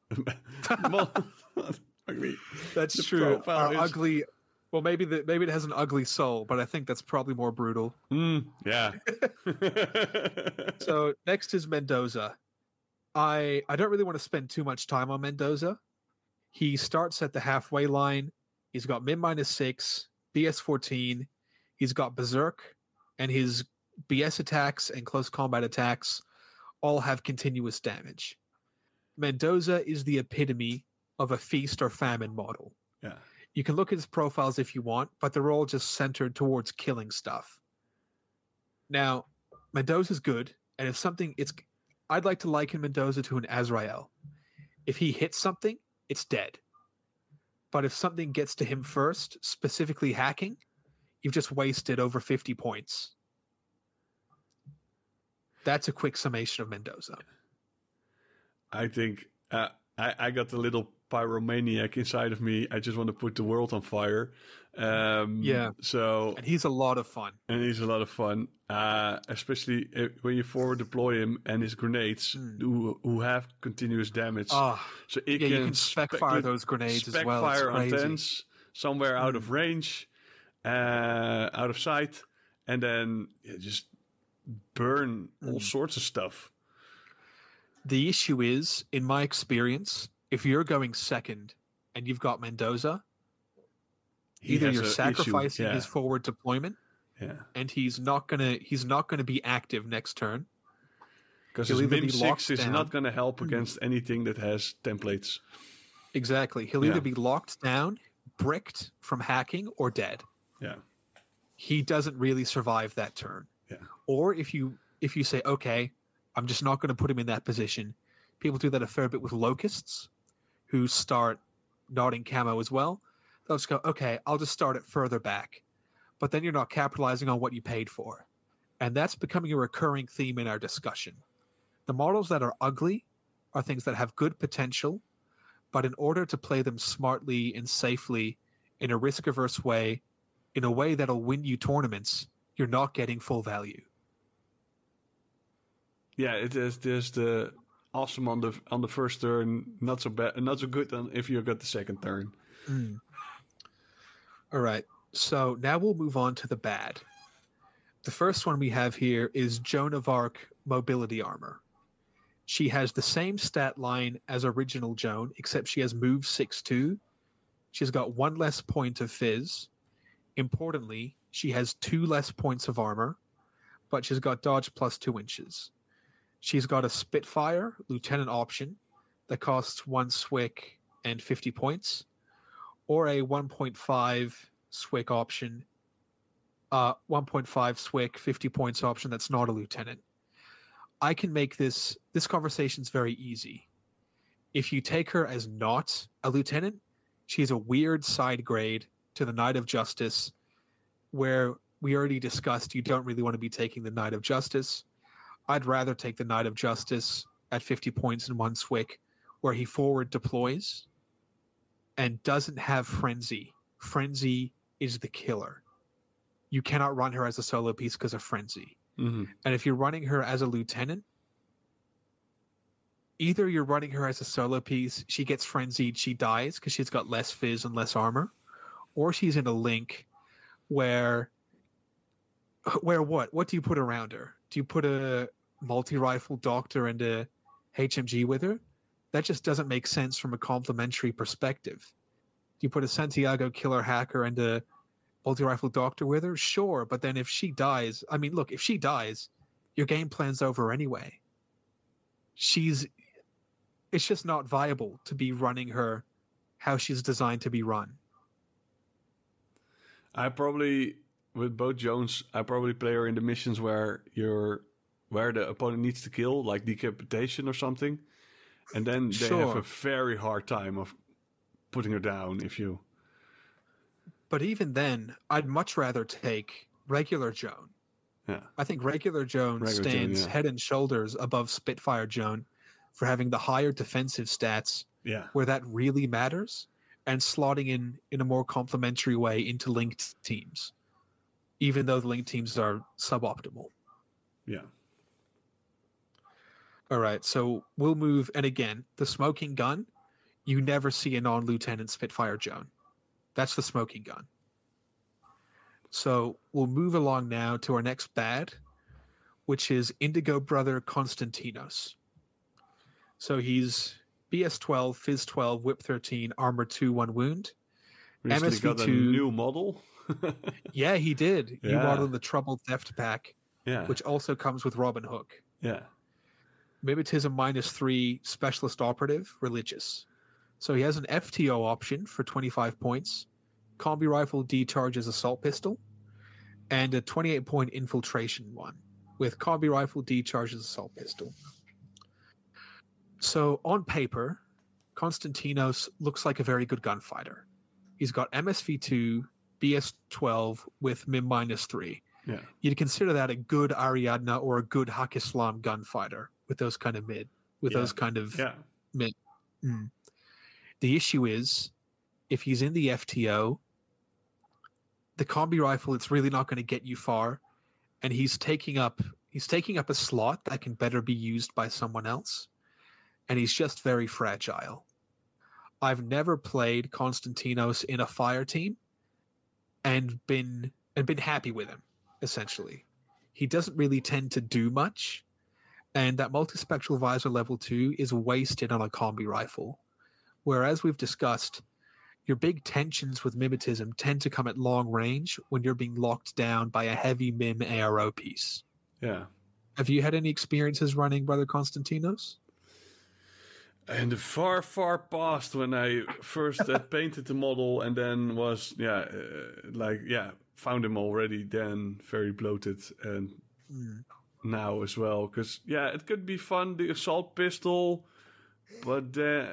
Ugly. That's true. Our ugly. Well, maybe it has an ugly soul, but I think that's probably more brutal. Yeah. So next is Mendoza. I don't really want to spend too much time on Mendoza. He starts at the halfway line. He's got min-6, BS-14. He's got Berserk, and his BS attacks and close combat attacks all have continuous damage. Mendoza is the epitome of a feast or famine model. Yeah. You can look at his profiles if you want, but they're all just centered towards killing stuff. Now, Mendoza's good, and I'd like to liken Mendoza to an Azrael. If he hits something, it's dead. But if something gets to him first, specifically hacking, you've just wasted over 50 points. That's a quick summation of Mendoza. I think I got the little pyromaniac inside of me. I just want to put the world on fire. Yeah. So, And he's a lot of fun. and he's a lot of fun, especially when you forward deploy him and his grenades who have continuous damage. Oh, So it yeah, you can spec fire those grenades as well. Fire It's on crazy. tens, somewhere out of range, out of sight, and then just burn all sorts of stuff. The issue is, in my experience, if you're going second and you've got Mendoza, either you're sacrificing his forward deployment, and he's not gonna be active next turn. Because his MIM6 is not going to help against anything that has templates. Exactly. He'll either be locked down, bricked from hacking, or dead. Yeah. He doesn't really survive that turn. Yeah. Or if you say, okay, I'm just not going to put him in that position. People do that a fair bit with locusts, who start not in camo as well. They'll just go, okay, I'll just start it further back. But then you're not capitalizing on what you paid for. And that's becoming a recurring theme in our discussion. The models that are ugly are things that have good potential, but in order to play them smartly and safely in a risk-averse way, in a way that'll win you tournaments, you're not getting full value. Yeah, it is. There's the awesome on the first turn, not so bad, not so good if you got the second turn. All right, so now we'll move on to the bad. The first one we have here is Joan of Arc Mobility Armor. She has the same stat line as original Joan, except she has move 6-2. She's got 1 less point of fizz. Importantly, she has 2 less points of armor, but she's got dodge plus 2 inches. She's got a Spitfire Lieutenant option that costs 1 Swick and 50 points, or a 1.5 Swick option, 1.5 Swick, 50 points option that's not a Lieutenant. I can make this conversation's very easy. If you take her as not a Lieutenant, she's a weird side grade to the Knight of Justice, where we already discussed you don't really want to be taking the Knight of Justice. I'd rather take the Knight of Justice at 50 points and 1 Swick, where he forward deploys and doesn't have Frenzy. Frenzy is the killer. You cannot run her as a solo piece because of Frenzy. Mm-hmm. And if you're running her as a Lieutenant, either you're running her as a solo piece, she gets frenzied, she dies because she's got less fizz and less armor, or she's in a link where what? What do you put around her? Do you put a multi-rifle doctor and a HMG with her? That just doesn't make sense from a complementary perspective. Do you put a Santiago killer hacker and a multi-rifle doctor with her? Sure, but then if she dies, I mean, look, if she dies, your game plan's over anyway. It's just not viable to be running her how she's designed to be run. With both Jones, I probably play her in the missions where the opponent needs to kill, like decapitation or something. And then they have a very hard time of putting her down if you... But even then, I'd much rather take regular Joan. Yeah. I think regular Joan stands head and shoulders above Spitfire Joan for having the higher defensive stats where that really matters, and slotting in a more complementary way into linked teams, even though the linked teams are suboptimal. Yeah. All right, so we'll move, and again, the smoking gun, you never see a non-Lieutenant Spitfire Joan. That's the smoking gun. So we'll move along now to our next bad, which is Indigo Brother Konstantinos. So he's BS12, Fizz 12, Whip 13, Armor 2, 1 Wound. Recently MSV2, got a new model. Yeah, he did. Yeah. New model in the Troubled Theft pack, Yeah. which also comes with Robin Hook. Yeah. Mimetism -3, Specialist Operative, Religious. So he has an FTO option for 25 points, Combi Rifle D-Charges Assault Pistol, and a 28-point Infiltration one with Combi Rifle D-Charges Assault Pistol. So on paper, Konstantinos looks like a very good gunfighter. He's got MSV2, BS12 with MIM -3. Yeah. You'd consider that a good Ariadne or a good Hak-Islam gunfighter with those kind of those kind of mid. Mm. The issue is, if he's in the FTO, the combi rifle, it's really not going to get you far, and he's taking up a slot that can better be used by someone else, and he's just very fragile. I've never played Konstantinos in a fire team and been happy with him, essentially. He doesn't really tend to do much, and that multispectral visor level 2 is wasted on a combi rifle. Whereas we've discussed, your big tensions with mimetism tend to come at long range when you're being locked down by a heavy mim ARO piece. Yeah. Have you had any experiences running Brother Konstantinos? In the far, far past, when I first painted the model and then was, found him already then very bloated, and now as well. Because, it could be fun, the assault pistol, but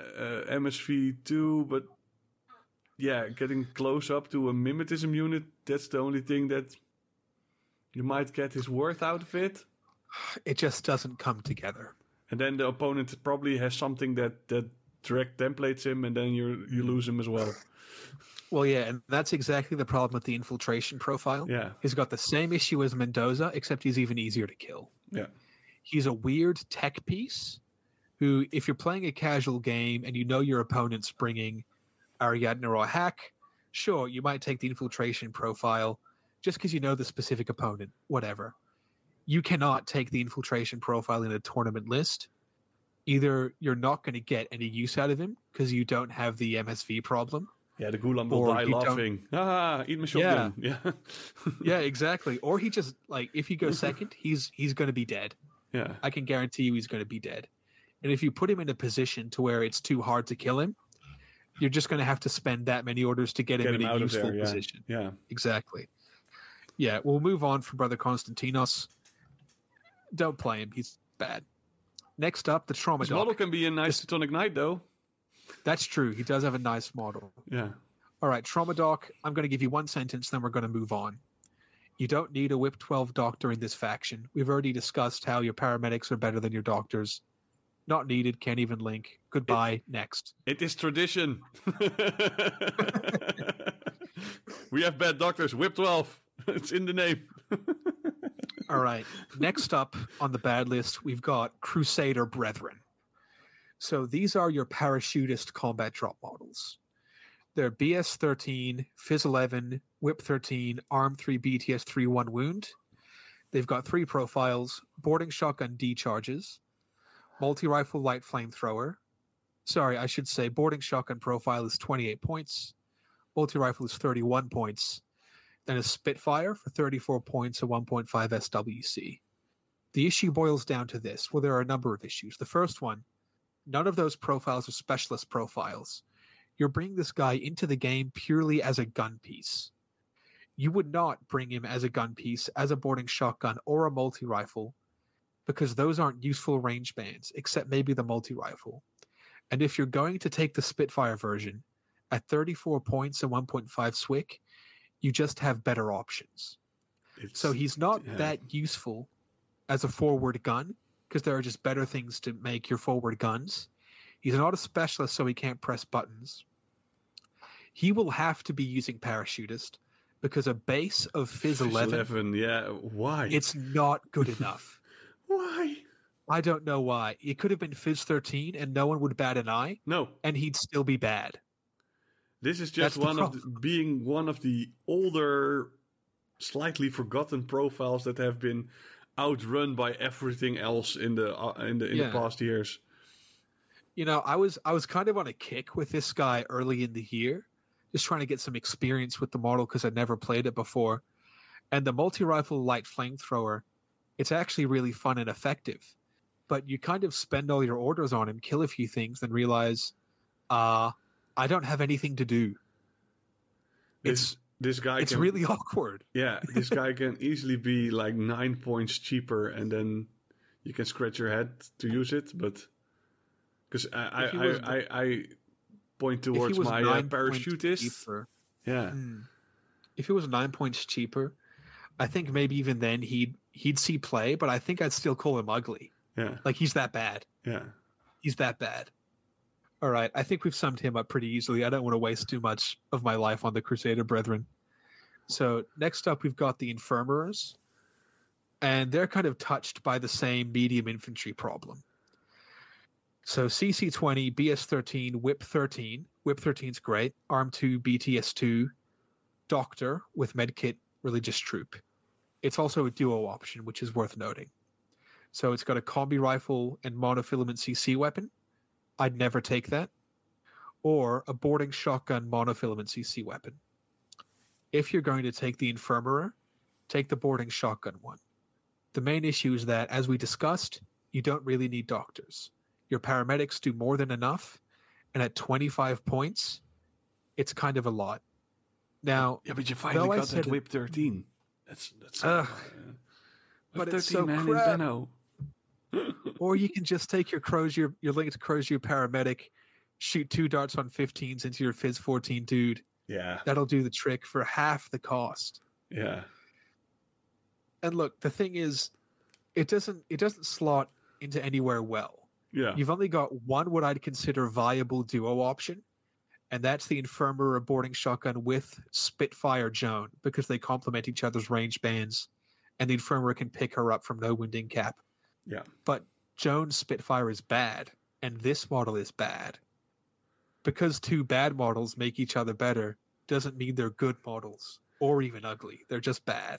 MSV too, but getting close up to a mimetism unit, that's the only thing that you might get his worth out of it. It just doesn't come together. And then the opponent probably has something that direct templates him, and then you lose him as well. Well, yeah, and that's exactly the problem with the infiltration profile. Yeah. He's got the same issue as Mendoza, except he's even easier to kill. Yeah. He's a weird tech piece who, if you're playing a casual game and you know your opponent's bringing Ariadne or Hack, sure, you might take the infiltration profile just because you know the specific opponent, whatever. You cannot take the infiltration profile in a tournament list. Either you're not going to get any use out of him because you don't have the MSV problem. Yeah, the Gulam will die laughing. Eat my shotgun. Yeah. Yeah, exactly. Or he just, if you go second, he's going to be dead. Yeah. I can guarantee you he's going to be dead. And if you put him in a position to where it's too hard to kill him, you're just going to have to spend that many orders to get him in a useful position. Yeah. Exactly. Yeah, we'll move on from Brother Konstantinos. Don't play him. He's bad. Next up, the Trauma His Doc. model can be a nice Teutonic Knight, though. That's true. He does have a nice model. Yeah. All right, Trauma Doc, I'm going to give you one sentence, then we're going to move on. You don't need a Whip 12 doctor in this faction. We've already discussed how your paramedics are better than your doctors. Not needed, can't even link. Goodbye, next. It is tradition. We have bad doctors. Whip 12. It's in the name. All right. Next up on the bad list, we've got Crusader Brethren. So these are your parachutist combat drop models. They're BS 13, Phys 11, Whip 13, Arm 3, BTS 3, 1 wound. They've got 3 profiles: boarding shotgun D charges, multi-rifle light flamethrower. Sorry, I should say boarding shotgun profile is 28 points. Multi-rifle is 31 points. Then a Spitfire for 34 points and 1.5 SWC. The issue boils down to this. Well, there are a number of issues. The first one, none of those profiles are specialist profiles. You're bringing this guy into the game purely as a gun piece. You would not bring him as a gun piece, as a boarding shotgun, or a multi-rifle, because those aren't useful range bands, except maybe the multi-rifle. And if you're going to take the Spitfire version, at 34 points and 1.5 SWIC, you just have better options. So he's not that useful as a forward gun, because there are just better things to make your forward guns. He's not a specialist, so he can't press buttons. He will have to be using parachutist, because a base of Phys 11, why? It's not good enough. Why? I don't know why. It could have been Phys 13 and no one would bat an eye. No. And he'd still be bad. This is just one of the older, slightly forgotten profiles that have been outrun by everything else in the past years. You know, I was kind of on a kick with this guy early in the year, just trying to get some experience with the model because I'd never played it before. And the multi-rifle light flamethrower, it's actually really fun and effective. But you kind of spend all your orders on him, kill a few things, then realize, I don't have anything to do. This guy it's really awkward. Yeah, this guy can easily be like 9 points cheaper, and then you can scratch your head to use it. But because I point towards my parachutist. If it was 9 points cheaper, I think maybe even then he'd see play, but I think I'd still call him ugly. Yeah. Like he's that bad. Yeah. He's that bad. All right, I think we've summed him up pretty easily. I don't want to waste too much of my life on the Crusader Brethren. So next up, we've got the Infirmers, and they're kind of touched by the same medium infantry problem. So CC20, BS13, Whip 13. Whip 13's great. Arm 2, BTS2, Doctor with Medkit, Religious Troop. It's also a duo option, which is worth noting. So it's got a combi rifle and monofilament CC weapon. I'd never take that. Or a boarding shotgun monofilament CC weapon. If you're going to take the Infirmary, take the boarding shotgun one. The main issue is that, as we discussed, you don't really need doctors. Your paramedics do more than enough, and at 25 points, it's kind of a lot. Now, yeah, but you finally got that Whip 13. That's but 13 it's so man crap. in Benno. Or you can just take your linked Crozier paramedic, shoot 2 darts on 15s into your Fizz 14 dude. Yeah. That'll do the trick for half the cost. Yeah. And look, the thing is, it doesn't slot into anywhere well. Yeah. You've only got one what I'd consider viable duo option, and that's the Infirmary boarding shotgun with Spitfire Joan, because they complement each other's range bands, and the Infirmary can pick her up from no wounding cap. Yeah. But Joan's Spitfire is bad, and this model is bad. Because 2 bad models make each other better doesn't mean they're good models, or even ugly. They're just bad.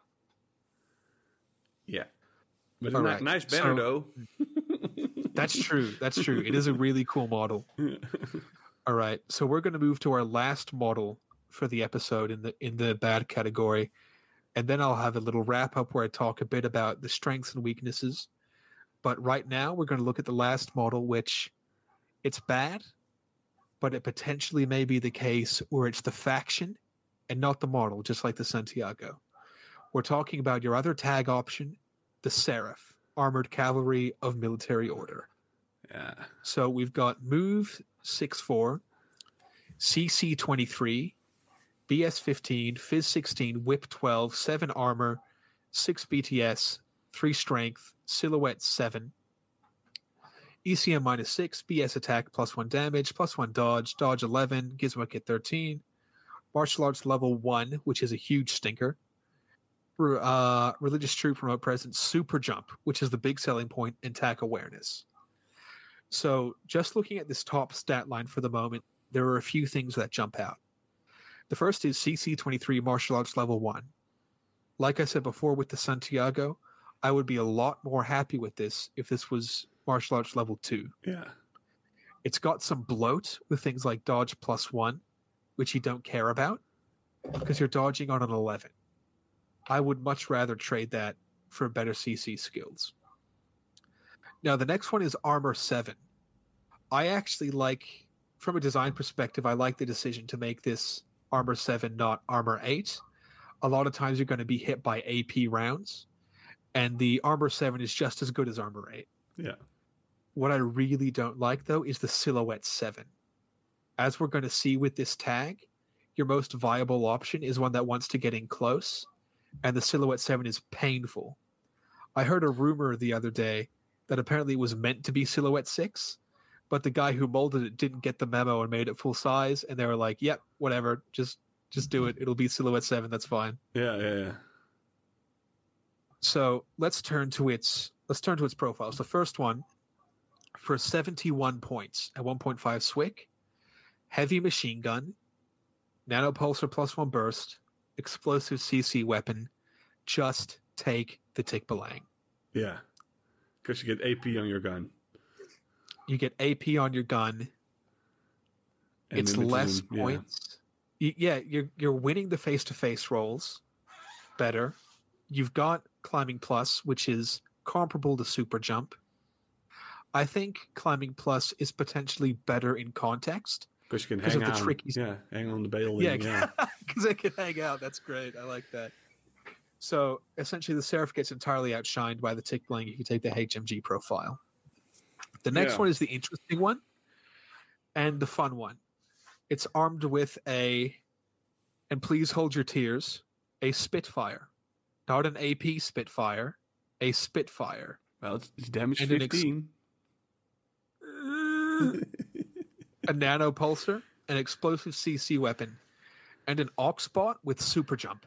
Yeah. But All a right, nice banner, though. That's true. That's true. It is a really cool model. All right. So we're going to move to our last model for the episode in the bad category. And then I'll have a little wrap up where I talk a bit about the strengths and weaknesses. But right now we're going to look at the last model, which it's bad, but it potentially may be the case where it's the faction and not the model, just like the Santiago. We're talking about your other tag option, the Seraph, Armored Cavalry of Military Order. Yeah. So we've got Move 6-4, CC 23, BS 15, Fizz 16, Whip 12, 7 Armor, 6 BTS, 3 Strength, Silhouette 7, ECM -6, BS Attack +1 Damage, +1 Dodge, Dodge 11, Gizmo Kit 13, Martial Arts Level 1, which is a huge stinker, Religious Troop Remote Presence, Super Jump, which is the big selling point, and Attack Awareness. So just looking at this top stat line for the moment, there are a few things that jump out. The first is CC23 Martial Arts Level 1. Like I said before with the Santiago, I would be a lot more happy with this if this was Martial Arts Level 2. Yeah. It's got some bloat with things like Dodge +1, which you don't care about, because you're dodging on an 11. I would much rather trade that for better CC skills. Now, the next one is Armor 7. I actually like, from a design perspective, I like the decision to make this Armor 7, not Armor 8. A lot of times you're going to be hit by AP rounds, and the Armor 7 is just as good as Armor 8. Yeah. What I really don't like, though, is the Silhouette 7. As we're going to see with this tag, your most viable option is one that wants to get in close, and the Silhouette 7 is painful. I heard a rumor the other day that apparently it was meant to be Silhouette 6, but the guy who molded it didn't get the memo and made it full size, and they were like, yep, whatever, just do it. It'll be Silhouette 7, that's fine. Yeah. So let's turn to its profiles. The first one, for 71 points at 1.5 SWIC, heavy machine gun, nanopulsar +1 burst, explosive CC weapon, just take the Tikbalang. Yeah. Because you get AP on your gun. You get AP on your gun. And it's less points. Yeah, you're winning the face-to-face rolls better. You've got Climbing Plus, which is comparable to Super Jump. I think Climbing Plus is potentially better in context. Because you can hang out. Yeah, hang on the building. Yeah, because it can hang out. That's great. I like that. So essentially, the Seraph gets entirely outshined by the Tikbalang if you take the HMG profile. The next one is the interesting one and the fun one. It's armed with and please hold your tears, a Spitfire. not an AP Spitfire, a Spitfire. Well, it's damage And 15. A nanopulsar, an explosive CC weapon, and an Oxbot with super jump.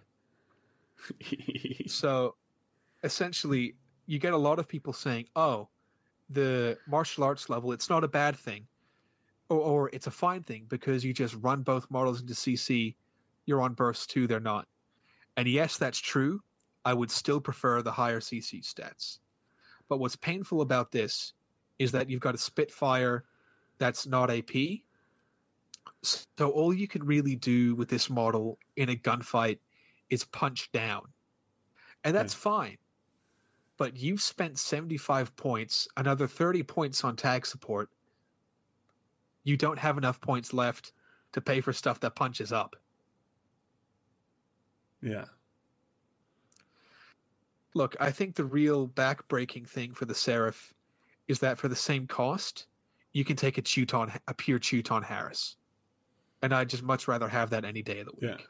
So, essentially, you get a lot of people saying, oh, the martial arts level, it's not a bad thing. Or it's a fine thing because you just run both models into CC, you're on burst 2, they're not. And yes, that's true. I would still prefer the higher CC stats. But what's painful about this is that you've got a Spitfire that's not AP. So all you can really do with this model in a gunfight is punch down. And that's fine. But you've spent 75 points, another 30 points on tag support. You don't have enough points left to pay for stuff that punches up. Yeah. Look, I think the real back-breaking thing for the Seraph is that for the same cost, you can take a pure Teuton Harris. And I'd just much rather have that any day of the week. Yeah.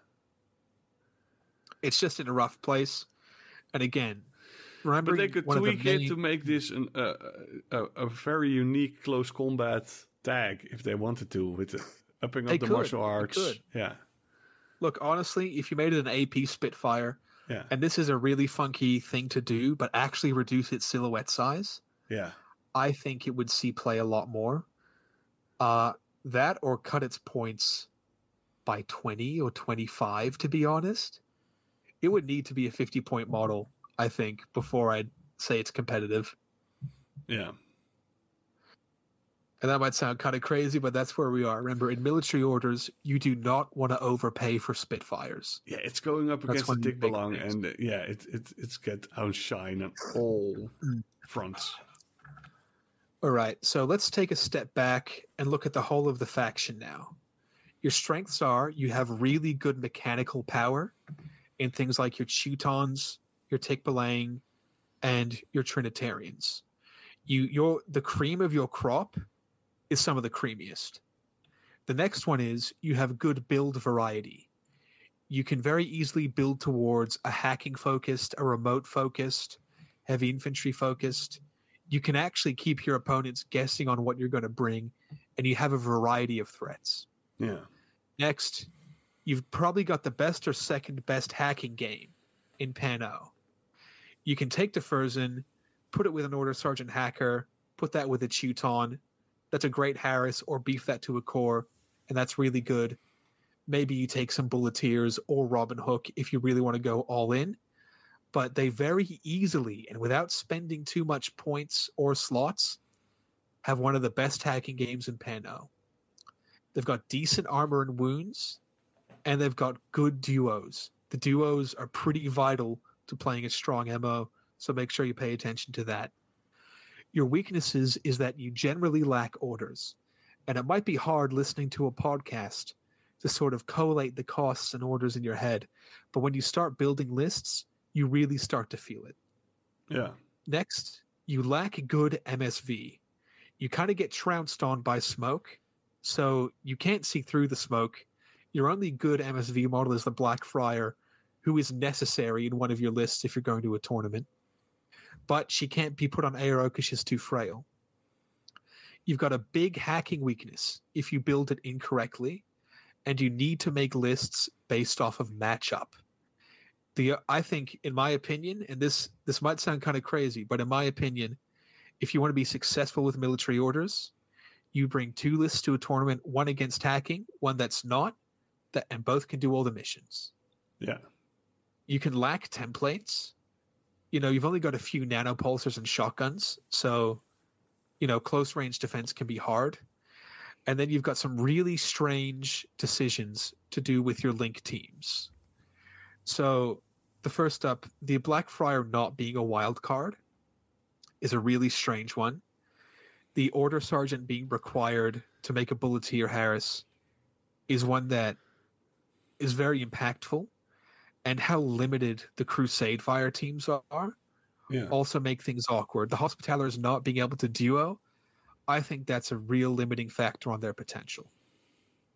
It's just in a rough place. And again, remember, but they could tweak it to make this a very unique close combat tag if they wanted to, with upping up the martial arts. Yeah. Look, honestly, if you made it an AP Spitfire, and this is a really funky thing to do, but actually reduce its silhouette size, I think it would see play a lot more. That or cut its points by 20 or 25, to be honest. It would need to be a 50-point model, I think, before I'd say it's competitive. Yeah. And that might sound kind of crazy, but that's where we are. Remember, in military orders, you do not want to overpay for Spitfires. Yeah, it's going up against the Dick Belong, and it's get outshine on all fronts. All right, so let's take a step back and look at the whole of the faction now. Your strengths are you have really good mechanical power in things like your Teutons, your Tikbalang, and your Trinitarians. The cream of your crop is some of the creamiest. The next one is you have good build variety. You can very easily build towards a hacking focused, a remote focused, heavy infantry focused. You can actually keep your opponents guessing on what you're going to bring, and you have a variety of threats. Yeah. Next, you've probably got the best or second best hacking game in Pano. You can take Deferzen, put it with an Order Sergeant Hacker, put that with a Teuton. That's a great Harris, or beef that to a core, and that's really good. Maybe you take some Bulleteers or Robin Hook if you really want to go all in. But they very easily, and without spending too much points or slots, have one of the best hacking games in Pano. They've got decent armor and wounds, and they've got good duos. The duos are pretty vital to playing a strong MO, so make sure you pay attention to that. Your weaknesses is that you generally lack orders, and it might be hard listening to a podcast to sort of collate the costs and orders in your head, but when you start building lists, you really start to feel it. Yeah. Next, you lack good MSV. You kind of get trounced on by smoke, so you can't see through the smoke. Your only good MSV model is the Black Friar, who is necessary in one of your lists if you're going to a tournament. But she can't be put on aero because she's too frail. You've got a big hacking weakness if you build it incorrectly, and you need to make lists based off of matchup. I think, in my opinion, and this might sound kind of crazy, but in my opinion, if you want to be successful with military orders, you bring two lists to a tournament, one against hacking, one that's not, and both can do all the missions. Yeah. You can lack templates. You've only got a few nanopulsars and shotguns, so, close range defense can be hard. And then you've got some really strange decisions to do with your link teams. So, the first up, the Black Friar not being a wild card is a really strange one. The Order Sergeant being required to make a Bulleteer Harris is one that is very impactful. And how limited the Crusade Fire teams are also make things awkward. The Hospitallers not being able to duo, I think that's a real limiting factor on their potential.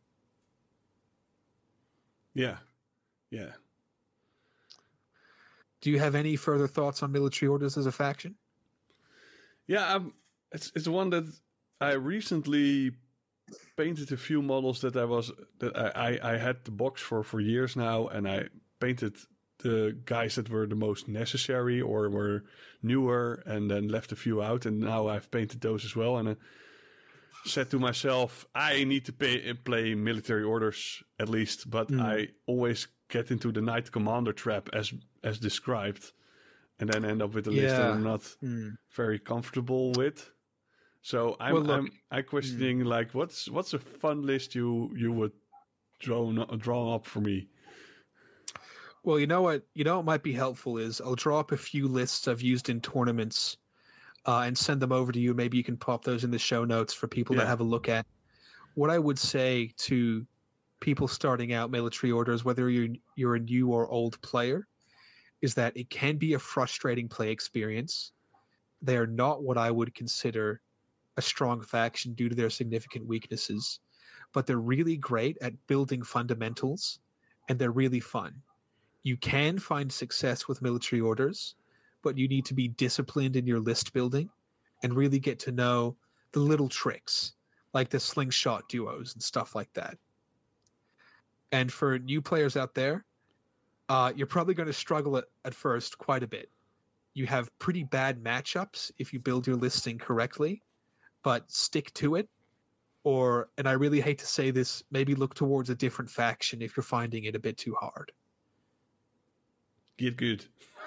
Yeah. Yeah. Do you have any further thoughts on military orders as a faction? Yeah, it's one that I recently painted a few models that I had the box for years now, and I painted the guys that were the most necessary or were newer, and then left a few out, and now I've painted those as well. And I said to myself, I need to play military orders at least, but I always get into the Knight Commander trap as described, and then end up with a list that I'm not very comfortable with. So I'm questioning like what's a fun list you would draw up for me. Well, you know what might be helpful is I'll draw up a few lists I've used in tournaments and send them over to you. Maybe you can pop those in the show notes for people to have a look at. What I would say to people starting out military orders, whether you're a new or old player, is that it can be a frustrating play experience. They are not what I would consider a strong faction due to their significant weaknesses, but they're really great at building fundamentals, and they're really fun. You can find success with military orders, but you need to be disciplined in your list building and really get to know the little tricks, like the slingshot duos and stuff like that. And for new players out there, you're probably going to struggle at first quite a bit. You have pretty bad matchups if you build your listing correctly, but stick to it. And I really hate to say this, maybe look towards a different faction if you're finding it a bit too hard. Get good.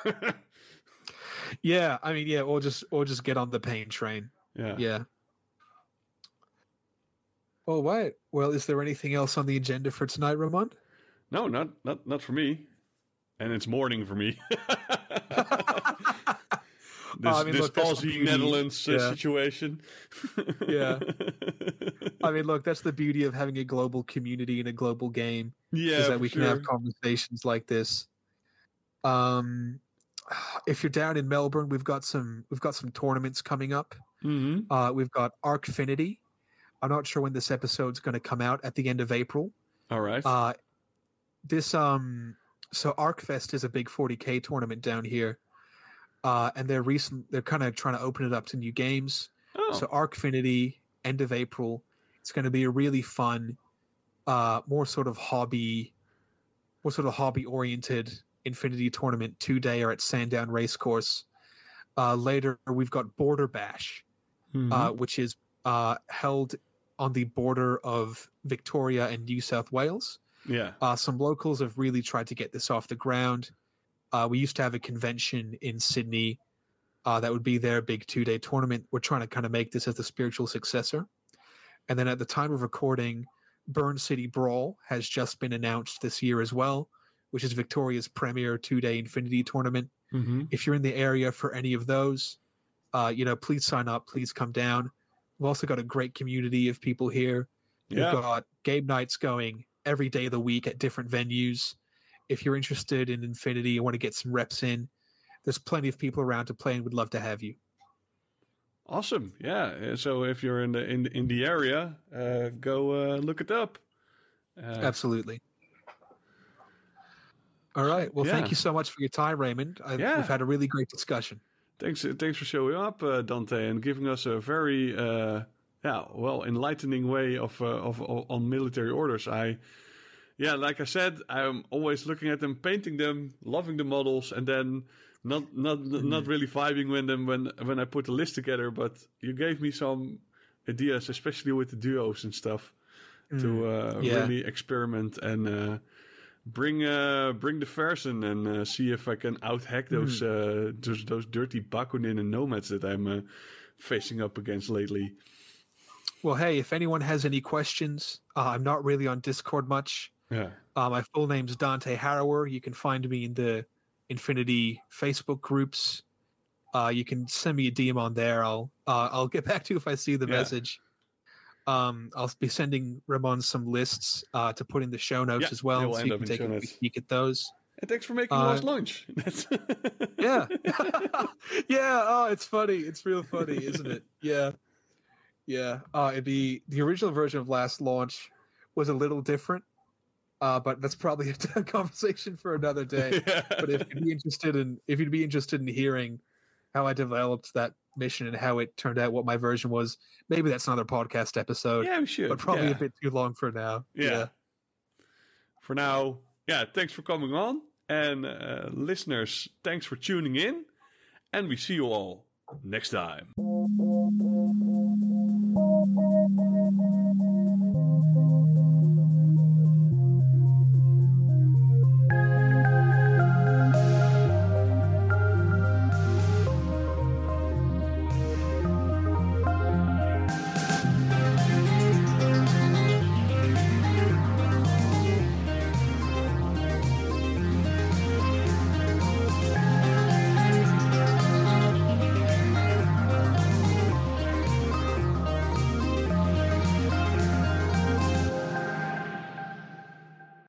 Yeah, I mean, yeah, or just get on the pain train. Yeah. All right. Well, is there anything else on the agenda for tonight, Ramon? No, not for me. And it's morning for me. This Aussie Netherlands situation. Yeah. I mean, look, that's the beauty of having a global community and a global game. Yeah, is that we can have conversations like this. If you're down in Melbourne, we've got some tournaments coming up. Mm-hmm. We've got Arkfinity. I'm not sure when this episode's going to come out at the end of April. All right. So ArcFest is a big 40K tournament down here. And they're kind of trying to open it up to new games. Oh. So Arkfinity, end of April. It's going to be a really fun, more sort of hobby oriented Infinity tournament 2-dayer at Sandown Racecourse. Later, we've got Border Bash, which is held on the border of Victoria and New South Wales. Yeah. Some locals have really tried to get this off the ground. We used to have a convention in Sydney that would be their big 2-day tournament. We're trying to kind of make this as the spiritual successor. And then at the time of recording, Burn City Brawl has just been announced this year as well, which is Victoria's premier 2-day Infinity tournament. Mm-hmm. If you're in the area for any of those, please sign up. Please come down. We've also got a great community of people here. Yeah. We've got game nights going every day of the week at different venues. If you're interested in Infinity and want to get some reps in, there's plenty of people around to play and would love to have you. Awesome. Yeah. So if you're in the area, go look it up. Absolutely. All right. Well, thank you so much for your time, Raymond. We've had a really great discussion. Thanks for showing up, Dante, and giving us a very enlightening way on military orders. Like I said, I'm always looking at them, painting them, loving the models, and then not really vibing when I put the list together. But you gave me some ideas, especially with the duos and stuff, to really experiment and bring the fairs in and see if I can out-hack those dirty Bakunin and Nomads that I'm facing up against lately. Well, hey, if anyone has any questions, I'm not really on Discord much. Yeah. My full name's Dante Harrower. You can find me in the Infinity Facebook groups. You can send me a DM on there. I'll get back to you if I see the message. I'll be sending Ramon some lists to put in the show notes as well, so you can take a peek at those. And thanks for making last lunch. Yeah. Yeah. Oh, it's funny. It's real funny, isn't it? Yeah. Yeah. The original version of Last Launch was a little different. But that's probably a conversation for another day. Yeah. But if you'd be interested in hearing how I developed that mission and how it turned out, what my version was, maybe that's another podcast episode. Yeah, we should. But probably yeah. a bit too long for now. Yeah. For now, thanks for coming on. And listeners, thanks for tuning in. And we see you all next time.